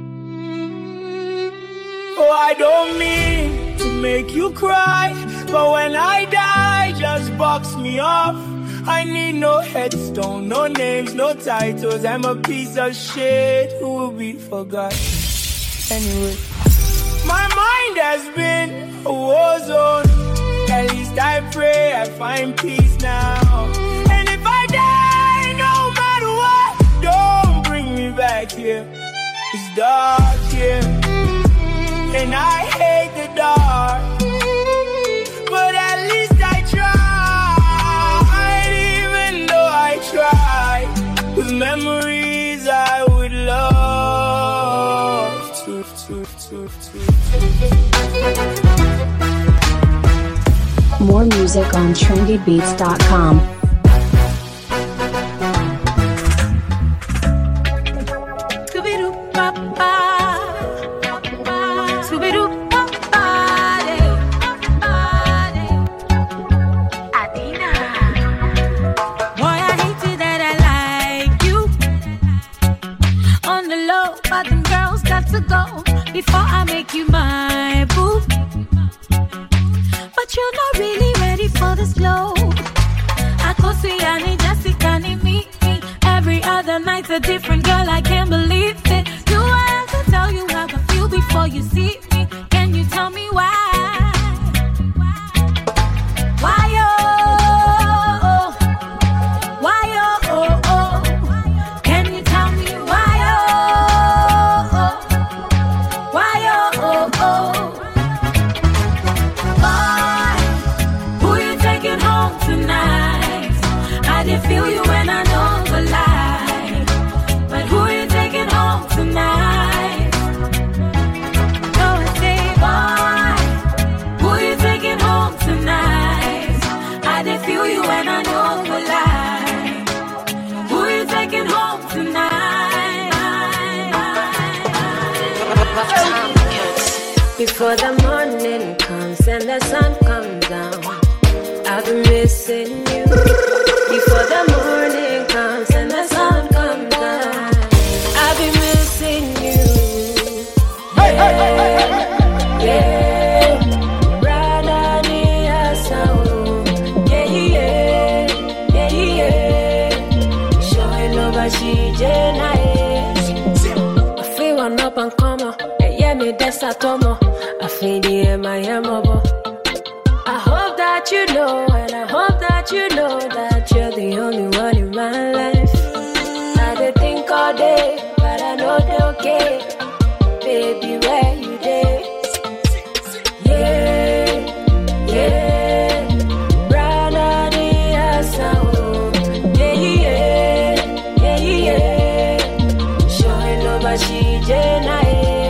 Oh, I don't mean to make you cry, but when I die, just box me off. I need no headstone, no names, no titles. I'm a piece of shit who will be forgotten. Anyway, my mind has been a war zone. At least I pray I find peace now. And if I die, no matter what, don't bring me back here. It's dark here, and I hate the dark. But at least I tried, even though I tried, with memories I would love to, to, to, to, to. More music on trendy beats dot com. Before I make you my boo, but you're not really ready for this glow. I could see I need Jessica, need me, me. Every other night's a different girl, I can't believe it. Do I have to tell you how I feel before you see me? Can you tell me why? Why oh, why oh, oh. Can you tell me why oh? Feel you when I know the lie, but who are you taking home tonight? So I say, boy, who are you taking home tonight? I did feel you when I know the lie. Who are you taking home tonight? Before the morning comes and the sun comes down, I've been missing you. Before the morning comes and the sun comes down, I'll be missing you. Yeah, yeah. Brother Nia Sao. Yeah, yeah, yeah, yeah. Showing over she Jenna. I feel one up and come on. Yeah, me that's a tomo. I feel the M I am over. I hope that you know, and I hope that you know that you're the only one in my life. I did think all day, but I know they're okay. Baby, where you dey? Yeah, yeah. Brother Nia Sao. Yeah, yeah, yeah, yeah. Showing over she Jenna.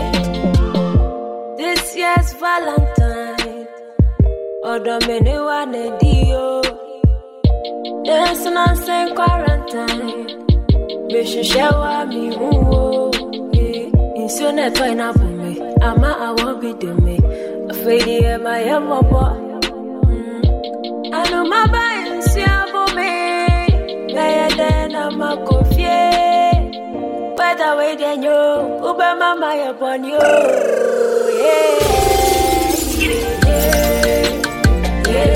This year's Valentine. Odo mene wane dio. Dance and sing quarantine. Bishu shewa mi uwo. Insune toy na bume. Ama awo bi de me. Afedi e ma ye mobo. Anu maba insi abume. Gaya den ama kofie. Whether way den yo. Ube mama ye bon yo. Yeah. Yeah.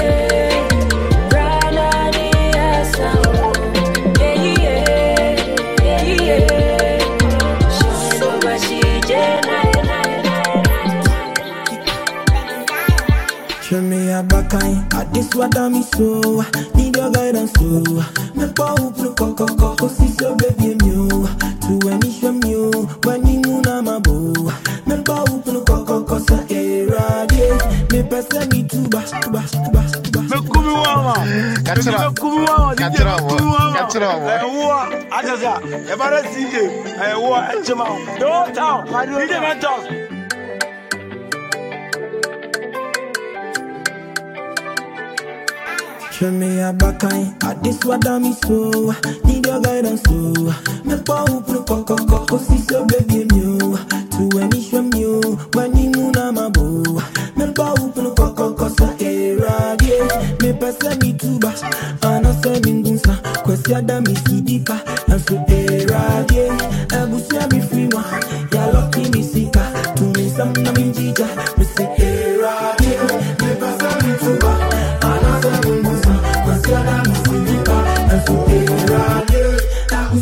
Show me a backline, at this what I'm so. Need your guidance so. Me pa uplu koko koko si so baby mew. To any show me when you muna mabo. Me pa uplu koko koko sa era de. Me pesa me tuba tuba tuba tuba. Me kumi wama. Katra. Me kumi wama. Katra wo. Katra wo. Wo. Ajaza. E bara C J. Eh wo enchema. Do town. D J Mentos. Show me a backline, at this what I'm so. Need your guidance so. Me pa uplu koko koko si so baby mew. To any show me when you muna mabo. Me pa uplu koko koko sa era de. Me pesa me tuba, ana se mingunsa. Kwesi ada mi sidipa, ansu era de. Ebusia mi free ma, ya lucky mi sika. To me some na mi jija, me say era de. Me pesa me tuba, ana se mingunsa. Kwesi ada mi sidipa.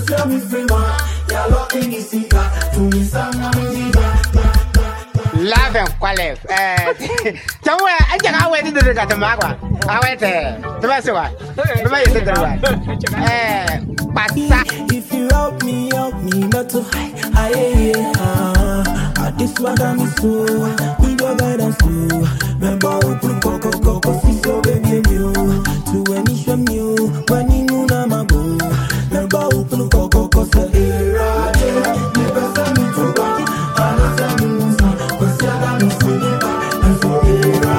Lave quale eh Jamwe anja ka we didere ka tamagwa awete tebasiwa beba yete derwa eh passa. If you help me help me not to aye ah ah this one got me so we go guidance too remember we put coco coco see so baby you to any show you when you na mago remember we put coco coco say era you better me to go and say me so cause you got me so and so era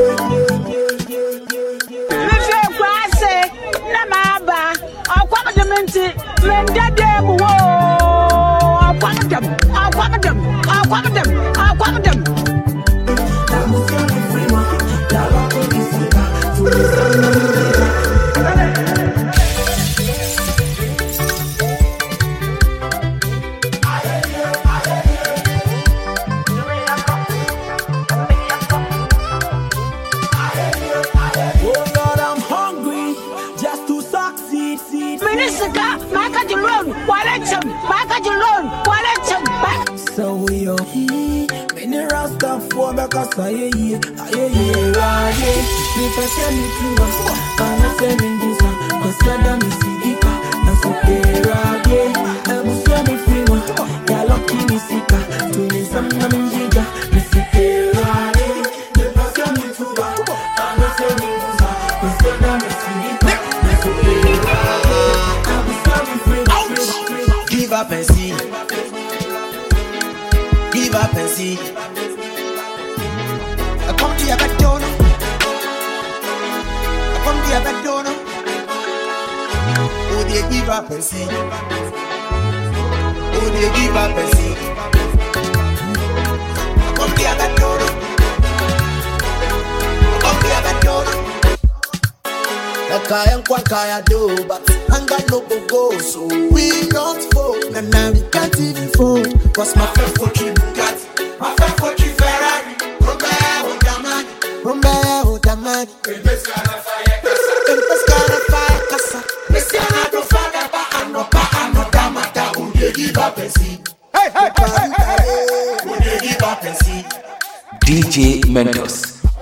me fe kwase na maba akwama dementi mendade mu wo akwama dem akwama dem akwama dem akwama dem So we are here, many rasta for because I hear you, I hear you, right? If I send me to a four, I'm not sending this one, cause you're done me see it, and so here I get, I'm sending free one, you're lucky me see it, to me some I'm in giga, me see here I get, if I send me to a four, I'm not sending this one, cause you're done me see it, and so here I get, I'm sending free one, give up and see. Give up and see. I come to your back door. I come to your back door. Oh, they give up and see. Oh, they give up and see. I come to your back door. I come to your back door. I can't what I do, but I got no go, so we don't fall. And now we can't even fall. Cause my friend for you got my friend for you Ferrari. Romeo Damani, Romeo Damani. In this kind of fire, in this kind of fire, Casa. Missy Anado Fagaba, and no pa, and no Damata. Who they give up and see? Hey, hey, hey, hey, hey. Who they give up and see? D J Mentos.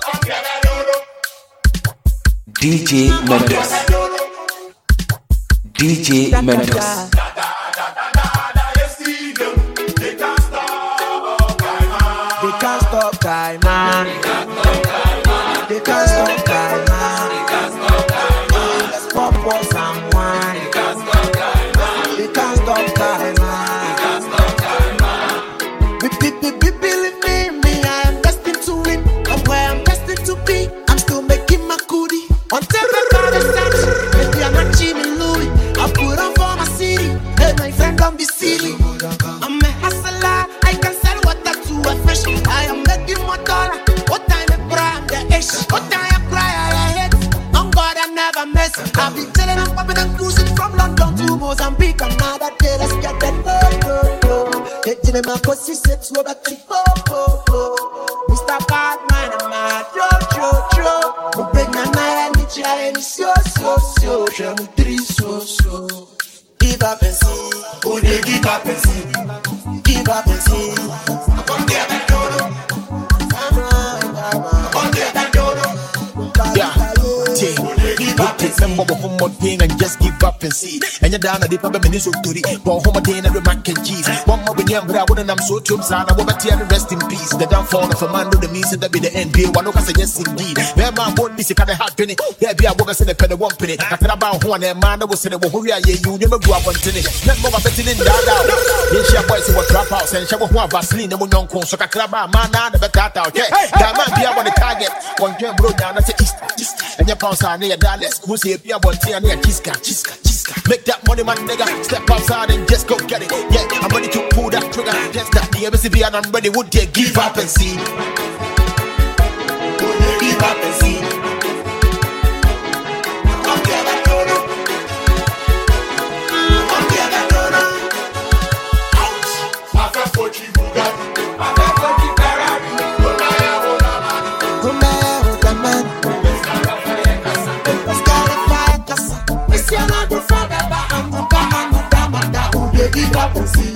D J Mentos. D J Mentos. They can't stop time, man. They can't stop time, man. Let's pop for some wine. They can't stop time, man. Be, be, be, be, believe me, me, I am destined to win. I'm where I'm destined to be. I'm still making my goodie. Until the God is set, maybe I'm not Jimmy Louis. I put on for my city. Hey, my friend, don't be silly. I'm a hustler. I can sell water to a fish. I am making more dollar. What time I cry, I'm the ish. What time I cry, I hate. On God, I never miss. I've been telling I'm popping and cruising from London to Mozambique. Another day, let's get that go, go, go. Getting in my pussy, sets over back to go, go, go. Mister Batman, I'm mad, yo, yo, yo. I'm big man, I need you, and it's so, so, so. I'm three, so, so. Give up and see. Oh, they give up and see. Give up and see. I come there, that door. Come there, that door. Yeah, take. Take some more from one thing and just give up and see. And you're down at the pub minutes of duty. But home again and mac and cheese. One more with you, but I wouldn't. I'm so tubes and I will be here rest in peace. The downfall of a man to the means that be the end. Be one of us, yes, indeed. Where my won't be sick at a half penny. There be a woman in the penny one penny. After about one and man, I was saying, who are you? You never go up on tennis. Not more betting in that out. Then she boys who were trap house and she was one Vaseline and one young con. So I can about man, I never got out. Okay, that man be on the target. One jam broke down at the east. And your pounds are near dollars. Who's here? Be about ten near Chiska, Chiska, Chiska. Make that money, man, nigga. Step outside and just go get it. Yeah, I'm ready to pull that trigger. Just that the M C B and I'm ready. Would they give up and see? Would they give up and see? Come there, that door. Come there, that door. Ouch! My friend for you, Bugatti. My friend for you, Ferrari. Romeo Damani. Let's go to fire, Casa. It's your night to find out. I'm the Bahama Damada. fancy.